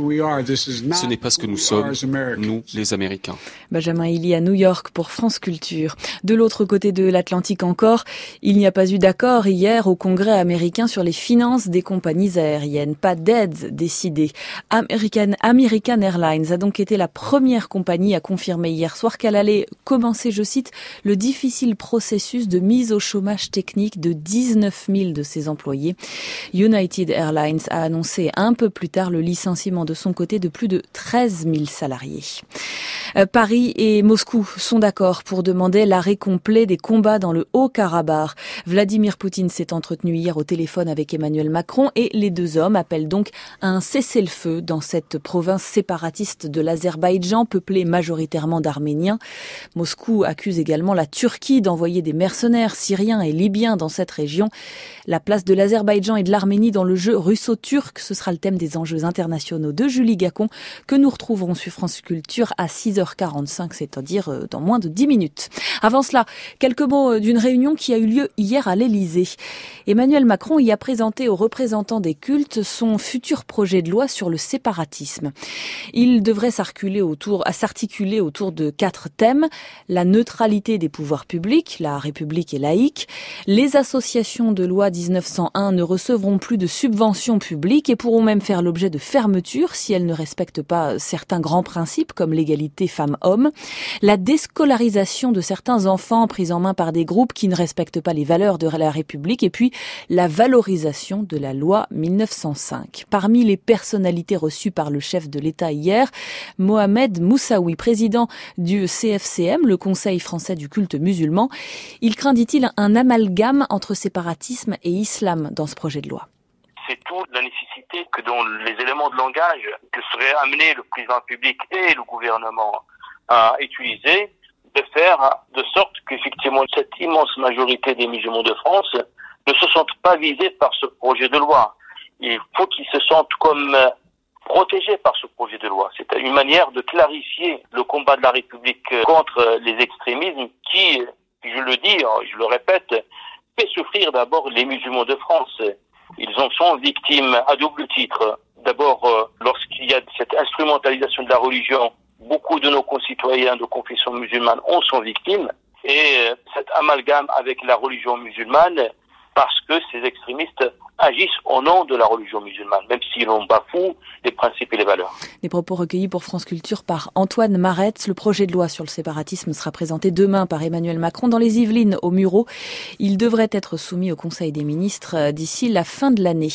Ce n'est pas ce que nous sommes, nous, les Américains. Benjamin Elie à New York pour France Culture. De l'autre côté de l'Atlantique encore, il n'y a pas eu d'accord hier au Congrès américain sur les finances des compagnies aériennes. Pas d'aide décidée. American, American Airlines a donc été la première compagnie a confirmé hier soir qu'elle allait commencer, je cite, le difficile processus de mise au chômage technique de dix-neuf mille de ses employés. United Airlines a annoncé un peu plus tard le licenciement de son côté de plus de treize mille salariés. Euh, Paris et Moscou sont d'accord pour demander l'arrêt complet des combats dans le Haut-Karabakh. Vladimir Poutine s'est entretenu hier au téléphone avec Emmanuel Macron et les deux hommes appellent donc à un cessez-le-feu dans cette province séparatiste de l'Azerbaïdjan peuplée majoritairement d'Arméniens. Moscou accuse également la Turquie d'envoyer des mercenaires syriens et libyens dans cette région. La place de l'Azerbaïdjan et de l'Arménie dans le jeu russo-turc, ce sera le thème des enjeux internationaux de Julie Gacon que nous retrouverons sur France Culture à six heures quarante-cinq, c'est-à-dire dans moins de dix minutes. Avant cela, quelques mots d'une réunion qui a eu lieu hier à l'Élysée. Emmanuel Macron y a présenté aux représentants des cultes son futur projet de loi sur le séparatisme. Il devrait s'articuler autour, s'articuler autour de quatre thèmes. La neutralité des pouvoirs publics, la République est laïque. Les associations de loi dix-neuf cent un ne recevront plus de subventions publiques et pourront même faire l'objet de fermeture si elles ne respectent pas certains grands principes comme l'égalité femmes-hommes. La déscolarisation de certains enfants pris en main par des groupes qui ne respectent pas les valeurs de la République et puis la valorisation de la loi mille neuf cent cinq. Parmi les personnalités reçues par le chef de l'État hier, Mohamed Moussaoui, président du C F C M, le Conseil français du culte musulman. Il craint, dit-il, un amalgame entre séparatisme et islam dans ce projet de loi. C'est toute la nécessité que dans les éléments de langage que serait amené le président public et le gouvernement à utiliser, de faire de sorte qu'effectivement cette immense majorité des musulmans de France ne se sentent pas visés par ce projet de loi. Il faut qu'ils se sentent comme protégés par ce projet de loi. C'est une manière de clarifier le combat de la République contre les extrémismes qui, je le dis, je le répète, fait souffrir d'abord les musulmans de France. Ils en sont victimes à double titre. D'abord, lorsqu'il y a cette instrumentalisation de la religion, beaucoup de nos concitoyens de confession musulmane en sont victimes. Et cet amalgame avec la religion musulmane, parce que ces extrémistes agissent au nom de la religion musulmane, même s'ils en bafouent les principes et les valeurs. Des propos recueillis pour France Culture par Antoine Maretz. Le projet de loi sur le séparatisme sera présenté demain par Emmanuel Macron dans les Yvelines, au Mureau. Il devrait être soumis au Conseil des ministres d'ici la fin de l'année.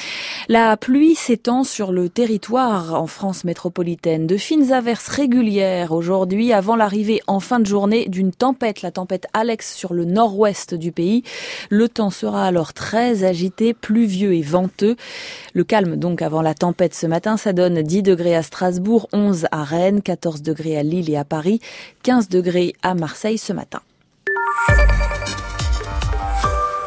La pluie s'étend sur le territoire en France métropolitaine. De fines averses régulières aujourd'hui avant l'arrivée en fin de journée d'une tempête, la tempête Alex sur le nord-ouest du pays. Le temps sera alors très agité, pluvieux et venteux. Le calme donc avant la tempête ce matin, ça donne dix degrés à Strasbourg, onze à Rennes, quatorze degrés à Lille et à Paris, quinze degrés à Marseille ce matin.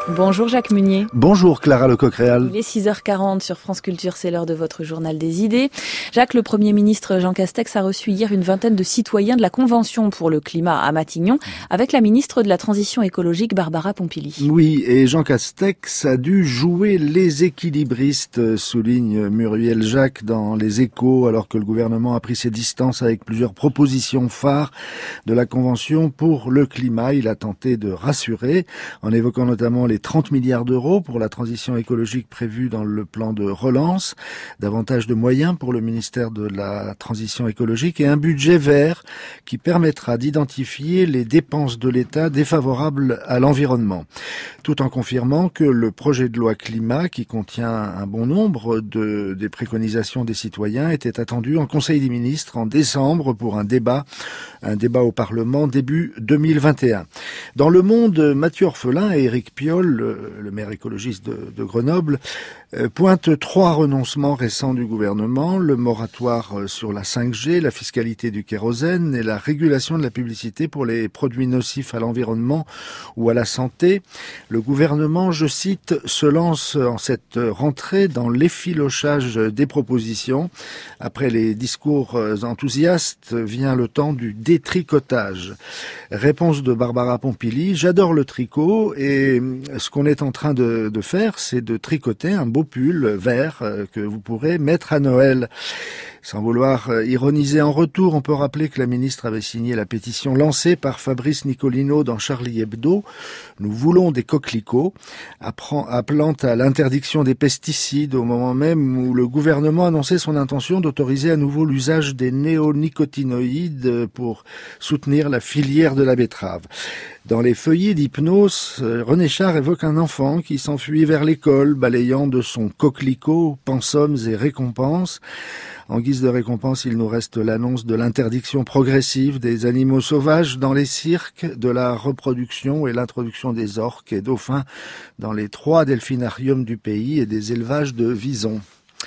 Bonjour Jacques Munier. Bonjour Clara Lecoq-Réal. Il est six heures quarante sur France Culture, c'est l'heure de votre journal des idées. Jacques, le Premier ministre Jean Castex a reçu hier une vingtaine de citoyens de la Convention pour le climat à Matignon avec la ministre de la Transition écologique Barbara Pompili. Oui, et Jean Castex a dû jouer les équilibristes, souligne Muriel Jacques dans Les Échos, alors que le gouvernement a pris ses distances avec plusieurs propositions phares de la Convention pour le climat. Il a tenté de rassurer en évoquant notamment les trente milliards d'euros pour la transition écologique prévue dans le plan de relance, davantage de moyens pour le ministère de la Transition écologique et un budget vert qui permettra d'identifier les dépenses de l'État défavorables à l'environnement, tout en confirmant que le projet de loi climat, qui contient un bon nombre de, des préconisations des citoyens, était attendu en Conseil des ministres en décembre pour un débat, un débat au Parlement début deux mille vingt et un. Dans Le Monde, Mathieu Orphelin et Éric Piolle, le, le maire écologiste de, de Grenoble, euh, pointe trois renoncements récents du gouvernement: le moratoire sur la cinq G, la fiscalité du kérosène et la régulation de la publicité pour les produits nocifs à l'environnement ou à la santé. Le gouvernement, je cite, se lance en cette rentrée dans l'effilochage des propositions. Après les discours enthousiastes, vient le temps du détricotage. Réponse de Barbara Pompili: j'adore le tricot et ce qu'on est en train de, de faire, c'est de tricoter un beau pull vert que vous pourrez mettre à Noël. Sans vouloir ironiser en retour, on peut rappeler que la ministre avait signé la pétition lancée par Fabrice Nicolino dans Charlie Hebdo. Nous voulons des coquelicots, appelant à l'interdiction des pesticides au moment même où le gouvernement annonçait son intention d'autoriser à nouveau l'usage des néonicotinoïdes pour soutenir la filière de la betterave. Dans les feuillets d'hypnose, René Char évoque un enfant qui s'enfuit vers l'école, balayant de son coquelicot pensums et récompenses. En guise de récompense, il nous reste l'annonce de l'interdiction progressive des animaux sauvages dans les cirques, de la reproduction et l'introduction des orques et dauphins dans les trois delphinariums du pays et des élevages de visons.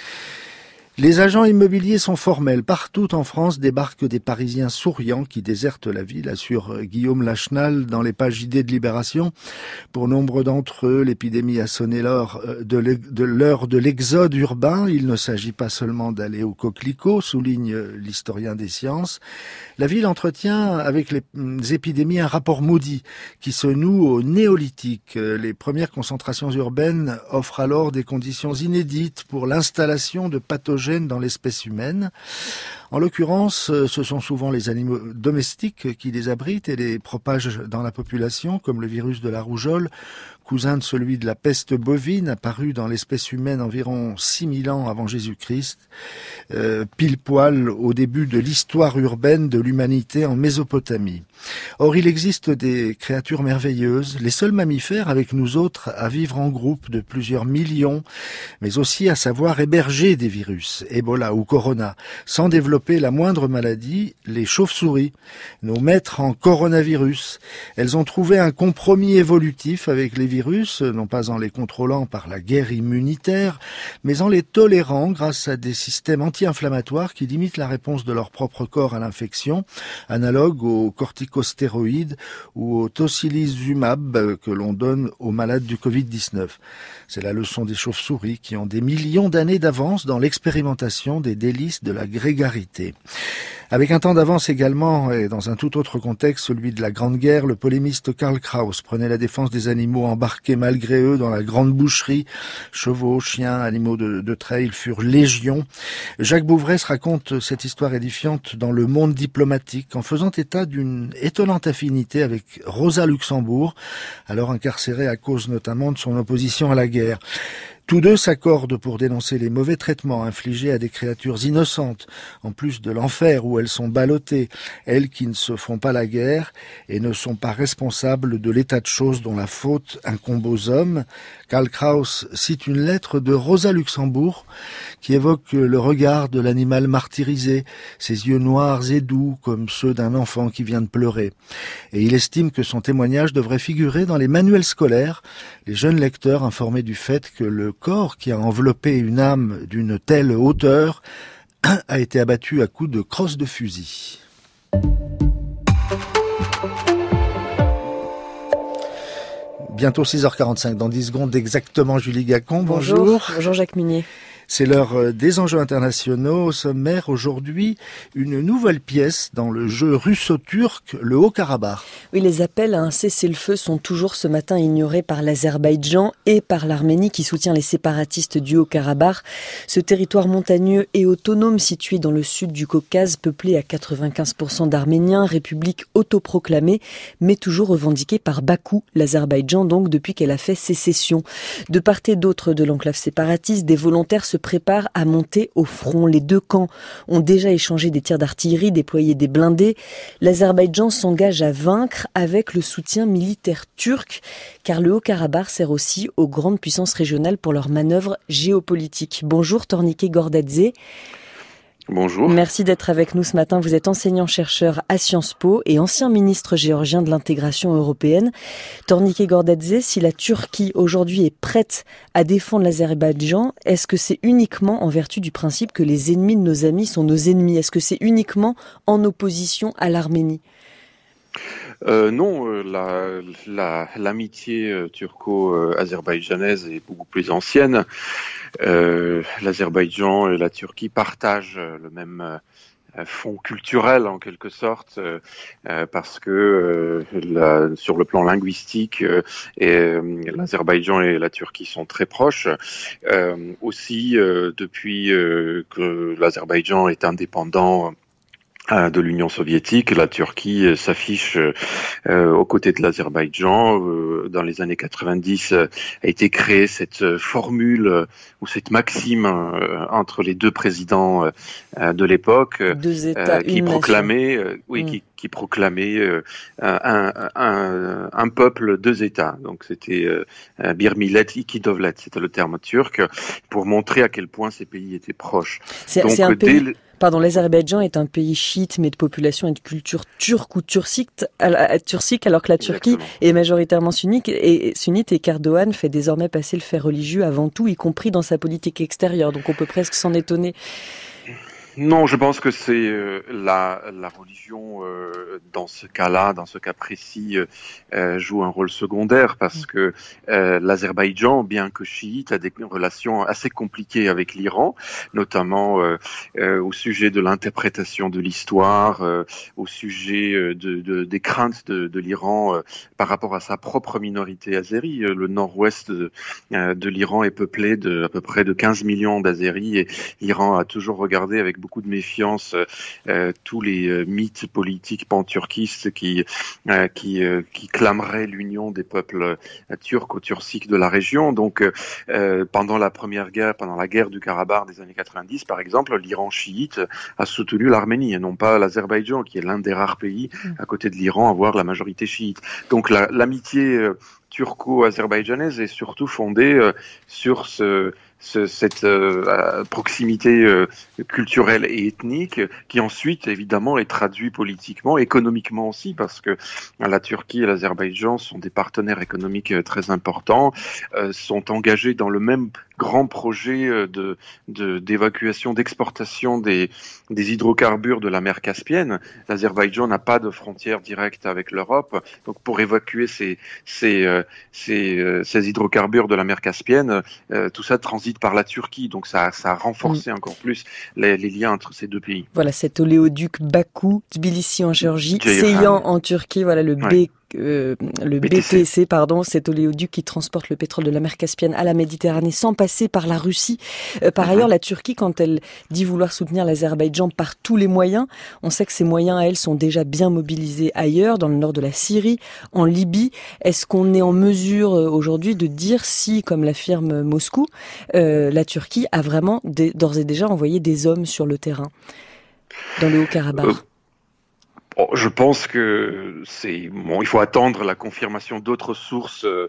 Les agents immobiliers sont formels. Partout en France débarquent des Parisiens souriants qui désertent la ville, assure Guillaume Lachenal dans les pages idées de Libération. Pour nombre d'entre eux, l'épidémie a sonné l'heure de l'heure de l'exode urbain. Il ne s'agit pas seulement d'aller au coquelicot, souligne l'historien des sciences. La ville entretient avec les épidémies un rapport maudit qui se noue au néolithique. Les premières concentrations urbaines offrent alors des conditions inédites pour l'installation de pathogènes dans l'espèce humaine. En l'occurrence, ce sont souvent les animaux domestiques qui les abritent et les propagent dans la population, comme le virus de la rougeole, cousin de celui de la peste bovine, apparu dans l'espèce humaine environ six mille ans avant Jésus-Christ, euh, pile poil au début de l'histoire urbaine de l'humanité en Mésopotamie. Or, il existe des créatures merveilleuses, les seuls mammifères avec nous autres à vivre en groupe de plusieurs millions, mais aussi à savoir héberger des virus, Ebola ou Corona, sans développer la moindre maladie, les chauves-souris, nos maîtres en coronavirus. Elles ont trouvé un compromis évolutif avec les virus, non pas en les contrôlant par la guerre immunitaire, mais en les tolérant grâce à des systèmes anti-inflammatoires qui limitent la réponse de leur propre corps à l'infection, analogue aux corticostéroïdes ou au tocilizumab que l'on donne aux malades du covid dix-neuf. C'est la leçon des chauves-souris qui ont des millions d'années d'avance dans l'expérimentation des délices de la grégarité. Avec un temps d'avance également, et dans un tout autre contexte, celui de la Grande Guerre, le polémiste Karl Kraus prenait la défense des animaux embarqués malgré eux dans la grande boucherie. Chevaux, chiens, animaux de, de trait, ils furent légion. Jacques Bouvresse raconte cette histoire édifiante dans Le Monde diplomatique, en faisant état d'une étonnante affinité avec Rosa Luxembourg, alors incarcérée à cause notamment de son opposition à la guerre. Tous deux s'accordent pour dénoncer les mauvais traitements infligés à des créatures innocentes, en plus de l'enfer où elles sont ballottées, elles qui ne se font pas la guerre et ne sont pas responsables de l'état de choses dont la faute incombe aux hommes. Karl Kraus cite une lettre de Rosa Luxembourg qui évoque le regard de l'animal martyrisé, ses yeux noirs et doux comme ceux d'un enfant qui vient de pleurer. Et il estime que son témoignage devrait figurer dans les manuels scolaires, les jeunes lecteurs informés du fait que le corps qui a enveloppé une âme d'une telle hauteur a été abattu à coups de crosse de fusil. Bientôt six heures quarante-cinq, dans dix secondes exactement, Julie Gacon, bonjour. Bonjour, bonjour Jacques Munier. C'est l'heure des enjeux internationaux. Au sommaire, aujourd'hui, une nouvelle pièce dans le jeu russo-turc, le Haut-Karabakh. Oui, les appels à un cessez-le-feu sont toujours ce matin ignorés par l'Azerbaïdjan et par l'Arménie qui soutient les séparatistes du Haut-Karabakh. Ce territoire montagneux et autonome situé dans le sud du Caucase, peuplé à quatre-vingt-quinze pour cent d'Arméniens, république autoproclamée, mais toujours revendiquée par Bakou, l'Azerbaïdjan donc, depuis qu'elle a fait sécession. De part et d'autre de l'enclave séparatiste, des volontaires se prépare à monter au front. Les deux camps ont déjà échangé des tirs d'artillerie, déployé des blindés. L'Azerbaïdjan s'engage à vaincre avec le soutien militaire turc, car le Haut-Karabakh sert aussi aux grandes puissances régionales pour leurs manœuvres géopolitiques. Bonjour Tornike Gordadze. Bonjour. Merci d'être avec nous ce matin. Vous êtes enseignant-chercheur à Sciences Po et ancien ministre géorgien de l'intégration européenne. Tornike Gordadze, si la Turquie aujourd'hui est prête à défendre l'Azerbaïdjan, est-ce que c'est uniquement en vertu du principe que les ennemis de nos amis sont nos ennemis? Est-ce que c'est uniquement en opposition à l'Arménie? Euh, non, euh, la, la, l'amitié euh, turco-azerbaïdjanaise est beaucoup plus ancienne. Euh, L'Azerbaïdjan et la Turquie partagent euh, le même euh, fond culturel en quelque sorte, euh, euh, parce que euh, la, sur le plan linguistique, euh, et, euh, l'Azerbaïdjan et la Turquie sont très proches. Euh, aussi, euh, depuis euh, que l'Azerbaïdjan est indépendant de l'Union soviétique, la Turquie s'affiche euh, aux côtés de l'Azerbaïdjan. Euh, dans les années quatre-vingt-dix, euh, a été créée cette formule euh, ou cette maxime euh, entre les deux présidents euh, de l'époque, deux États, euh, qui proclamait, euh, oui, mmh. qui, qui proclamait euh, un, un, un peuple, deux États. Donc c'était euh, Bir millet, iki devlet, c'était le terme turc, pour montrer à quel point ces pays étaient proches. C'est, Donc, c'est un pays... dès... Pardon, l'Azerbaïdjan est un pays chiite, mais de population et de culture turque ou turcique, turcique alors que la Turquie Exactement. Est majoritairement sunnite et, sunnite et qu'Erdogan fait désormais passer le fait religieux avant tout, y compris dans sa politique extérieure. Donc on peut presque s'en étonner. Non, je pense que c'est euh, la, la religion euh, dans ce cas-là, dans ce cas précis, euh, joue un rôle secondaire parce que euh, l'Azerbaïdjan, bien que chiite, a des relations assez compliquées avec l'Iran, notamment euh, euh, au sujet de l'interprétation de l'histoire, euh, au sujet de, de, des craintes de, de l'Iran euh, par rapport à sa propre minorité azérie. Le nord-ouest de, euh, de l'Iran est peuplé de à peu près de quinze millions d'Azéris et l'Iran a toujours regardé avec beaucoup beaucoup de méfiance euh, tous les euh, mythes politiques pan-turquistes qui euh, qui euh, qui clameraient l'union des peuples euh, turcs ou turciques de la région. Donc euh, pendant la première guerre, pendant la guerre du Karabakh des années quatre-vingt-dix, par exemple, l'Iran chiite a soutenu l'Arménie et non pas l'Azerbaïdjan, qui est l'un des rares pays à côté de l'Iran à avoir la majorité chiite. Donc la, l'amitié euh, turco-azerbaïdjanaise est surtout fondée euh, sur ce Ce, cette euh, proximité euh, culturelle et ethnique qui ensuite évidemment est traduite politiquement, économiquement aussi, parce que la Turquie et l'Azerbaïdjan sont des partenaires économiques très importants, euh, sont engagés dans le même grand projet de, de d'évacuation, d'exportation des, des hydrocarbures de la mer Caspienne. L'Azerbaïdjan n'a pas de frontière directe avec l'Europe, donc pour évacuer ces ces euh, ces, euh, ces hydrocarbures de la mer Caspienne, euh, tout ça transite par la Turquie, donc ça, ça a renforcé mmh. encore plus les, les liens entre ces deux pays. Voilà, cet oléoduc Bakou, Tbilissi en Géorgie, Seyhan en Turquie, voilà le ouais. B. Euh, le B T C, pardon, cet oléoduc qui transporte le pétrole de la mer Caspienne à la Méditerranée sans passer par la Russie. Euh, par uh-huh. ailleurs, la Turquie, quand elle dit vouloir soutenir l'Azerbaïdjan par tous les moyens, on sait que ces moyens à elle sont déjà bien mobilisés ailleurs, dans le nord de la Syrie, en Libye. Est-ce qu'on est en mesure euh, aujourd'hui de dire si, comme l'affirme Moscou, euh, la Turquie a vraiment d- d'ores et déjà envoyé des hommes sur le terrain dans le Haut-Karabakh? euh... Je pense que c'est bon. Il faut attendre la confirmation d'autres sources euh,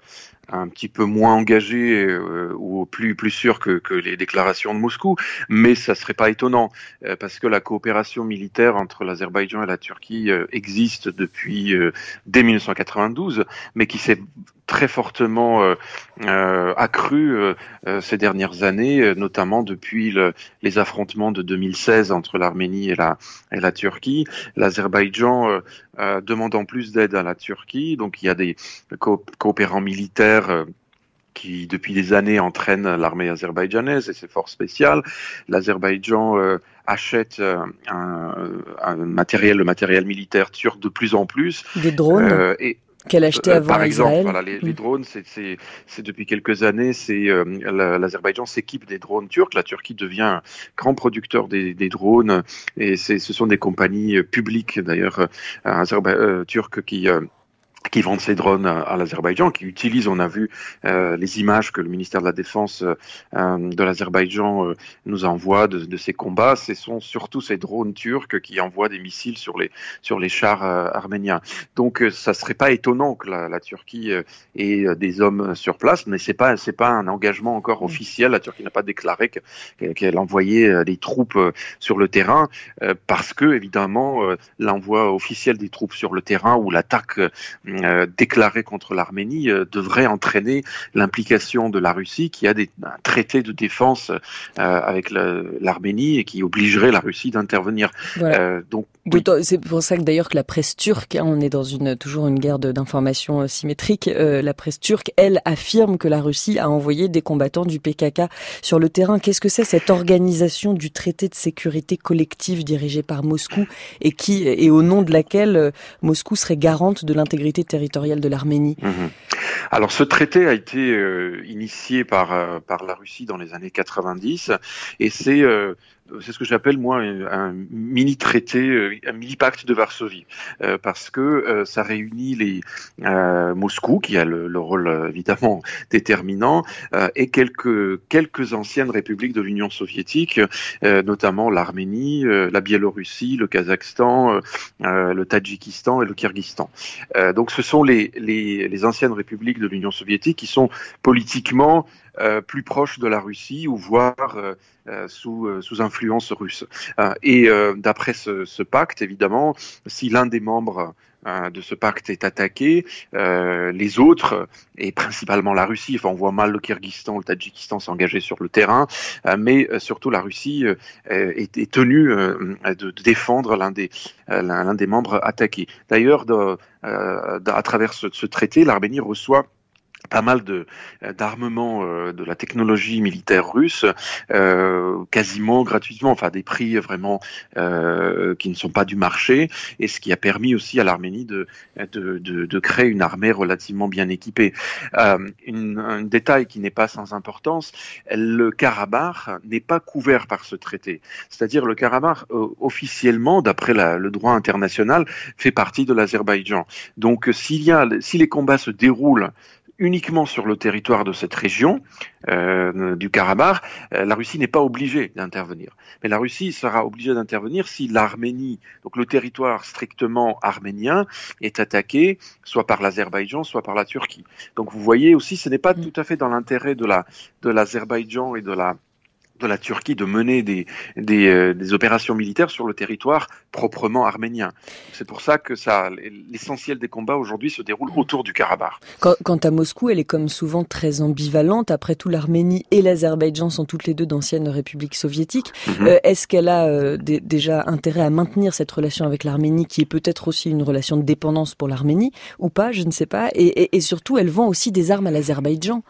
un petit peu moins engagé euh, ou plus plus sûr que, que les déclarations de Moscou, mais ça serait pas étonnant euh, parce que la coopération militaire entre l'Azerbaïdjan et la Turquie euh, existe depuis euh, dès mille neuf cent quatre-vingt-douze, mais qui s'est très fortement euh, euh, accrue euh, euh, ces dernières années, euh, notamment depuis le, les affrontements de deux mille seize entre l'Arménie et la et la Turquie. L'Azerbaïdjan euh, euh, demandant plus d'aide à la Turquie, donc il y a des co- coopérants militaires euh, qui depuis des années entraînent l'armée azerbaïdjanaise et c'est fort spécial. L'Azerbaïdjan euh, achète euh, un, un matériel, le matériel militaire turc de plus en plus. Des drones euh, et qu'elle achetait avant Par exemple, Israël. voilà, les, les Mm. drones, c'est, c'est, c'est depuis quelques années, c'est euh, la- l'Azerbaïdjan s'équipe des drones turcs. La Turquie devient un grand producteur des, des drones et c'est, ce sont des compagnies euh, publiques d'ailleurs euh, azerba- euh, turques qui euh, qui vendent ces drones à, à l'Azerbaïdjan, qui utilisent, on a vu euh, les images que le ministère de la Défense euh, de l'Azerbaïdjan euh, nous envoie de, de ces combats. Ce sont surtout ces drones turcs qui envoient des missiles sur les sur les chars euh, arméniens. Donc, euh, ça serait pas étonnant que la, la Turquie euh, ait euh, des hommes sur place, mais c'est pas c'est pas un engagement encore officiel. La Turquie n'a pas déclaré que, qu'elle envoyait euh, des troupes euh, sur le terrain, euh, parce que évidemment euh, l'envoi officiel des troupes sur le terrain ou l'attaque euh, Euh, déclaré contre l'Arménie euh, devrait entraîner l'implication de la Russie qui a des, un traité de défense euh, avec le, l'Arménie et qui obligerait la Russie d'intervenir. Voilà. Euh, donc D'autant- C'est pour ça que d'ailleurs que la presse turque, hein, on est dans une toujours une guerre de- d'informations euh, symétrique, euh, la presse turque, elle, affirme que la Russie a envoyé des combattants du P K K sur le terrain. Qu'est-ce que c'est cette organisation du traité de sécurité collective dirigée par Moscou et qui et au nom de laquelle euh, Moscou serait garante de l'intégrité territoriale de l'Arménie? Mhm. Alors ce traité a été euh, initié par euh, par la Russie dans les années quatre-vingt-dix et c'est euh, c'est ce que j'appelle moi un, un mini traité, un mini pacte de Varsovie, euh, parce que euh, ça réunit les euh, Moscou qui a le, le rôle euh, évidemment déterminant euh, et quelques quelques anciennes républiques de l'Union soviétique, euh, notamment l'Arménie, euh, la Biélorussie, le Kazakhstan, euh, euh, le Tadjikistan et le Kirghizstan. Euh, donc ce sont les les les anciennes républiques de l'Union soviétique qui sont politiquement euh, plus proches de la Russie ou voire euh, euh, sous euh, sous influence russe. Euh, et euh, d'après ce, ce pacte, évidemment, si l'un des membres euh, de ce pacte est attaqué, euh, les autres, et principalement la Russie, enfin on voit mal le Kirghizstan, le Tadjikistan s'engager sur le terrain, euh, mais euh, surtout la Russie euh, est, est tenue euh, de, de défendre l'un des euh, l'un, l'un des membres attaqués. D'ailleurs, de, euh, à travers ce, ce traité, l'Arménie reçoit pas mal de d'armements euh, de la technologie militaire russe euh, quasiment gratuitement, enfin des prix vraiment euh, qui ne sont pas du marché, et ce qui a permis aussi à l'Arménie de de de, de créer une armée relativement bien équipée. Euh, une, un détail qui n'est pas sans importance, le Karabakh n'est pas couvert par ce traité. C'est-à-dire le Karabakh euh, officiellement, d'après la, le droit international, fait partie de l'Azerbaïdjan. Donc s'il y a si les combats se déroulent uniquement sur le territoire de cette région euh, du Karabakh, euh, la Russie n'est pas obligée d'intervenir. Mais la Russie sera obligée d'intervenir si l'Arménie, donc le territoire strictement arménien, est attaqué soit par l'Azerbaïdjan, soit par la Turquie. Donc vous voyez aussi, ce n'est pas tout à fait dans l'intérêt de la de l'Azerbaïdjan et de la de la Turquie de mener des des, euh, des opérations militaires sur le territoire proprement arménien. C'est pour ça que ça, l'essentiel des combats aujourd'hui se déroule autour du Karabakh. Quant, quant à Moscou, elle est comme souvent très ambivalente. Après tout, l'Arménie et l'Azerbaïdjan sont toutes les deux d'anciennes républiques soviétiques. Mm-hmm. Euh, est-ce qu'elle a euh, d- déjà intérêt à maintenir cette relation avec l'Arménie, qui est peut-être aussi une relation de dépendance pour l'Arménie, ou pas, je ne sais pas. Et, et, et surtout, elle vend aussi des armes à l'Azerbaïdjan.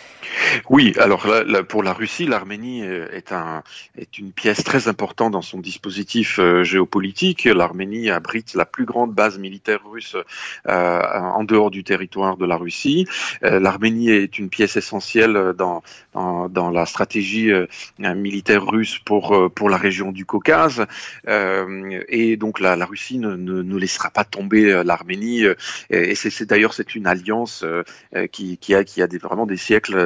Oui, alors là, là, pour la Russie, l'Arménie est, un, est une pièce très importante dans son dispositif euh, géopolitique. L'Arménie abrite la plus grande base militaire russe euh, en dehors du territoire de la Russie. Euh, L'Arménie est une pièce essentielle dans, dans, dans la stratégie euh, militaire russe pour, pour la région du Caucase. Euh, et donc la, la Russie ne, ne, ne laissera pas tomber l'Arménie. Et c'est, c'est d'ailleurs c'est une alliance euh, qui, qui a, qui a des, vraiment des siècles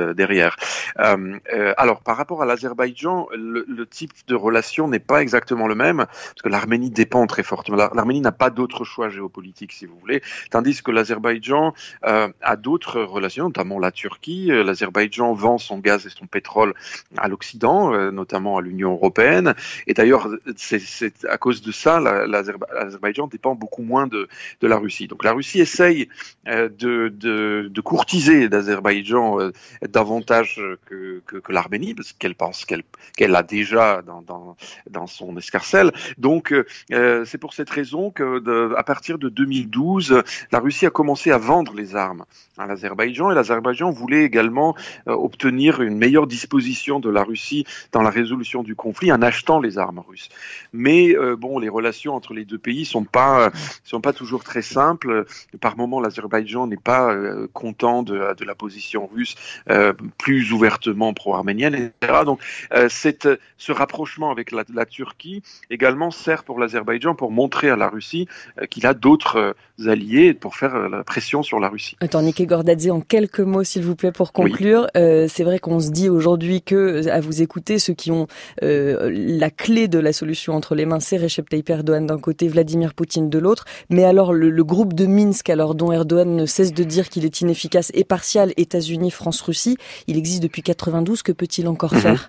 euh, derrière. Euh, euh, alors, par rapport à l'Azerbaïdjan, le, le type de relation n'est pas exactement le même, parce que l'Arménie dépend très fortement. L'Arménie n'a pas d'autre choix géopolitique, si vous voulez, tandis que l'Azerbaïdjan euh, a d'autres relations, notamment la Turquie. L'Azerbaïdjan vend son gaz et son pétrole à l'Occident, euh, notamment à l'Union européenne. Et d'ailleurs, c'est, c'est à cause de ça, la, l'Azerbaïdjan dépend beaucoup moins de, de la Russie. Donc la Russie essaye euh, de, de, de courtiser l'Azerbaïdjan euh, davantage que, que, que l'Arménie, parce qu'elle pense qu'elle, qu'elle a déjà dans, dans, dans son escarcelle. Donc euh, c'est pour cette raison que de, à partir de deux mille douze, la Russie a commencé à vendre les armes à l'Azerbaïdjan, et l'Azerbaïdjan voulait également euh, obtenir une meilleure disposition de la Russie dans la résolution du conflit en achetant les armes russes. Mais euh, bon, les relations entre les deux pays sont pas euh, sont pas toujours très simples. Par moment, l'Azerbaïdjan n'est pas euh, content de, de la position russe, euh, plus ouvertement pro-arménienne, et cetera. Donc, euh, cette, ce rapprochement avec la, la Turquie également sert pour l'Azerbaïdjan pour montrer à la Russie euh, qu'il a d'autres euh, alliés pour faire euh, la pression sur la Russie. Tornike Gordadze, en quelques mots, s'il vous plaît, pour conclure. Oui. Euh, c'est vrai qu'on se dit aujourd'hui que, à vous écouter, ceux qui ont euh, la clé de la solution entre les mains, c'est Recep Tayyip Erdogan d'un côté, Vladimir Poutine de l'autre. Mais alors, le, le groupe de Minsk, alors dont Erdogan ne cesse de dire qu'il est inefficace et partial, États-Unis, France, Russie, il existe depuis quatre-vingt-douze. Que peut-il encore mmh. faire ?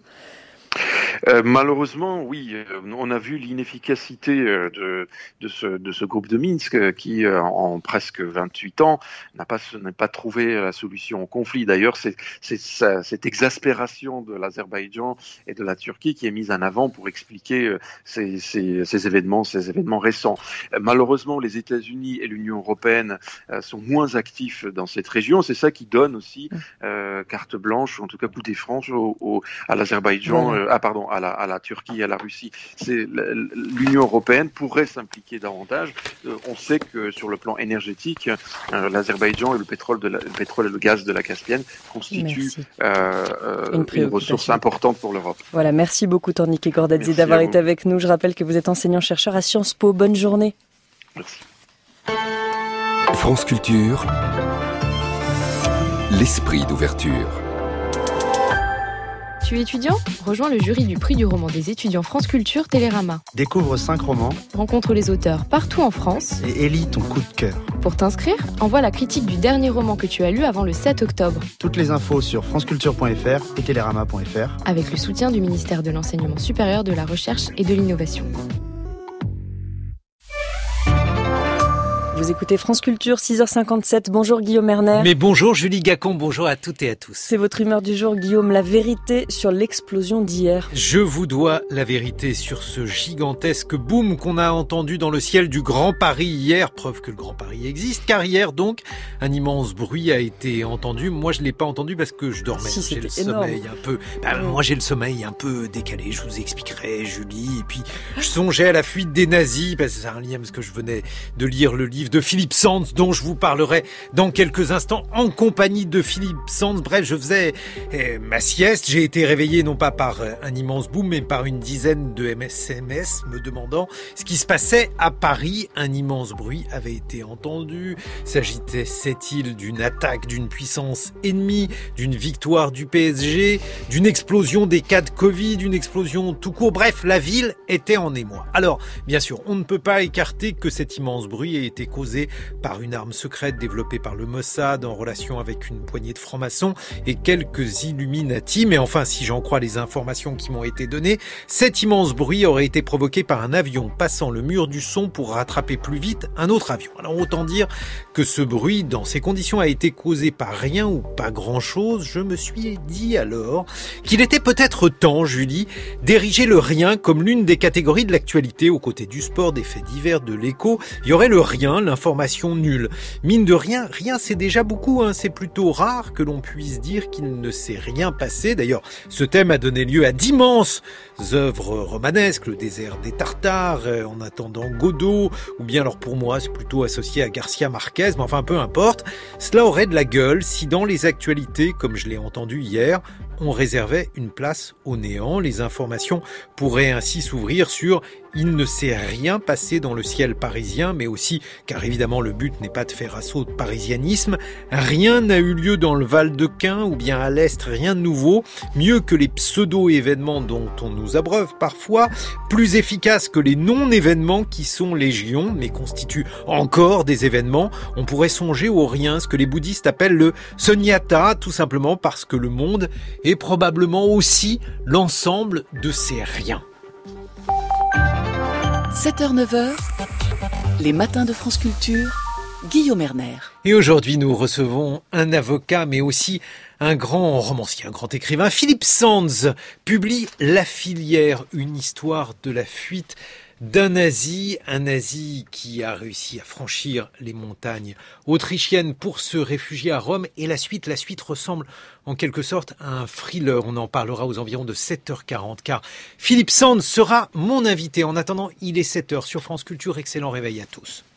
Euh, malheureusement, oui, euh, on a vu l'inefficacité euh, de, de, ce, de ce groupe de Minsk euh, qui, euh, en presque vingt-huit ans, n'a pas, n'a pas trouvé la solution au conflit. D'ailleurs, c'est, c'est ça, cette exaspération de l'Azerbaïdjan et de la Turquie qui est mise en avant pour expliquer euh, ces, ces, ces événements, ces événements récents. Euh, malheureusement, les États-Unis et l'Union européenne euh, sont moins actifs dans cette région. C'est ça qui donne aussi euh, carte blanche, ou en tout cas bouté franche au, au, à l'Azerbaïdjan. Euh, ah, pardon. À la, à la Turquie et à la Russie. C'est, l'Union européenne pourrait s'impliquer davantage. Euh, on sait que sur le plan énergétique, euh, l'Azerbaïdjan et le pétrole, de la, le pétrole et le gaz de la Caspienne constituent euh, euh, une, une ressource importante pour l'Europe. Voilà, merci beaucoup Tornike Gordadze d'avoir été avec nous. Je rappelle que vous êtes enseignant-chercheur à Sciences Po. Bonne journée. Merci. France Culture, l'esprit d'ouverture. Tu es étudiant ? Rejoins le jury du prix du roman des étudiants France Culture Télérama. Découvre cinq romans. Rencontre les auteurs partout en France. Et élis ton coup de cœur. Pour t'inscrire, envoie la critique du dernier roman que tu as lu avant le sept octobre. Toutes les infos sur franceculture point f r et télérama point f r. Avec le soutien du ministère de l'Enseignement supérieur, de la Recherche et de l'Innovation. Vous écoutez France Culture, six heures cinquante-sept. Bonjour Guillaume Erner. Mais bonjour Julie Gacon, bonjour à toutes et à tous. C'est votre humeur du jour, Guillaume, la vérité sur l'explosion d'hier. Je vous dois la vérité sur ce gigantesque boom qu'on a entendu dans le ciel du Grand Paris hier, preuve que le Grand Paris existe, car hier donc, un immense bruit a été entendu. Moi je l'ai pas entendu parce que je dormais, si, j'ai le énorme. sommeil un peu, ben, moi j'ai le sommeil un peu décalé, je vous expliquerai Julie, et puis je songeais à la fuite des nazis, parce que c'est un lien parce que je venais de lire le livre de Philippe Sands, dont je vous parlerai dans quelques instants en compagnie de Philippe Sands. Bref, je faisais euh, ma sieste. J'ai été réveillé non pas par euh, un immense boom, mais par une dizaine de S M S me demandant ce qui se passait à Paris. Un immense bruit avait été entendu. S'agissait-il d'une attaque d'une puissance ennemie, d'une victoire du P S G, d'une explosion des cas de Covid, d'une explosion tout court? Bref, la ville était en émoi. Alors, bien sûr, on ne peut pas écarter que cet immense bruit ait été causé par une arme secrète développée par le Mossad en relation avec une poignée de francs-maçons et quelques Illuminati. Mais enfin, si j'en crois les informations qui m'ont été données, cet immense bruit aurait été provoqué par un avion passant le mur du son pour rattraper plus vite un autre avion. Alors autant dire que ce bruit, dans ces conditions, a été causé par rien ou pas grand-chose. Je me suis dit alors qu'il était peut-être temps, Julie, d'ériger le rien comme l'une des catégories de l'actualité. Aux côtés du sport, des faits divers, de l'écho, il y aurait le rien, l'information nulle. Mine de rien, rien c'est déjà beaucoup, hein. C'est plutôt rare que l'on puisse dire qu'il ne s'est rien passé. D'ailleurs, ce thème a donné lieu à d'immenses œuvres romanesques, le désert des Tartares, euh, en attendant Godot, ou bien alors pour moi c'est plutôt associé à Garcia Marquez, mais enfin peu importe. Cela aurait de la gueule si dans les actualités, comme je l'ai entendu hier, on réservait une place au néant. Les informations pourraient ainsi s'ouvrir sur il ne s'est rien passé dans le ciel parisien, mais aussi, car évidemment le but n'est pas de faire assaut de parisianisme, rien n'a eu lieu dans le Val-de-Quin ou bien à l'Est, rien de nouveau, mieux que les pseudo-événements dont on nous abreuve parfois, plus efficace que les non-événements qui sont légion, mais constituent encore des événements. On pourrait songer au rien, ce que les bouddhistes appellent le sunyata, tout simplement parce que le monde est probablement aussi l'ensemble de ces riens. sept heures neuf heures, les matins de France Culture, Guillaume Erner. Et aujourd'hui, nous recevons un avocat, mais aussi un grand romancier, un grand écrivain. Philippe Sands publie La Filière, une histoire de la fuite d'un nazi, un nazi qui a réussi à franchir les montagnes autrichiennes pour se réfugier à Rome. Et la suite, la suite ressemble en quelque sorte à un thriller. On en parlera aux environs de sept heures quarante, car Philippe Sands sera mon invité. En attendant, il est sept heures sur France Culture. Excellent réveil à tous.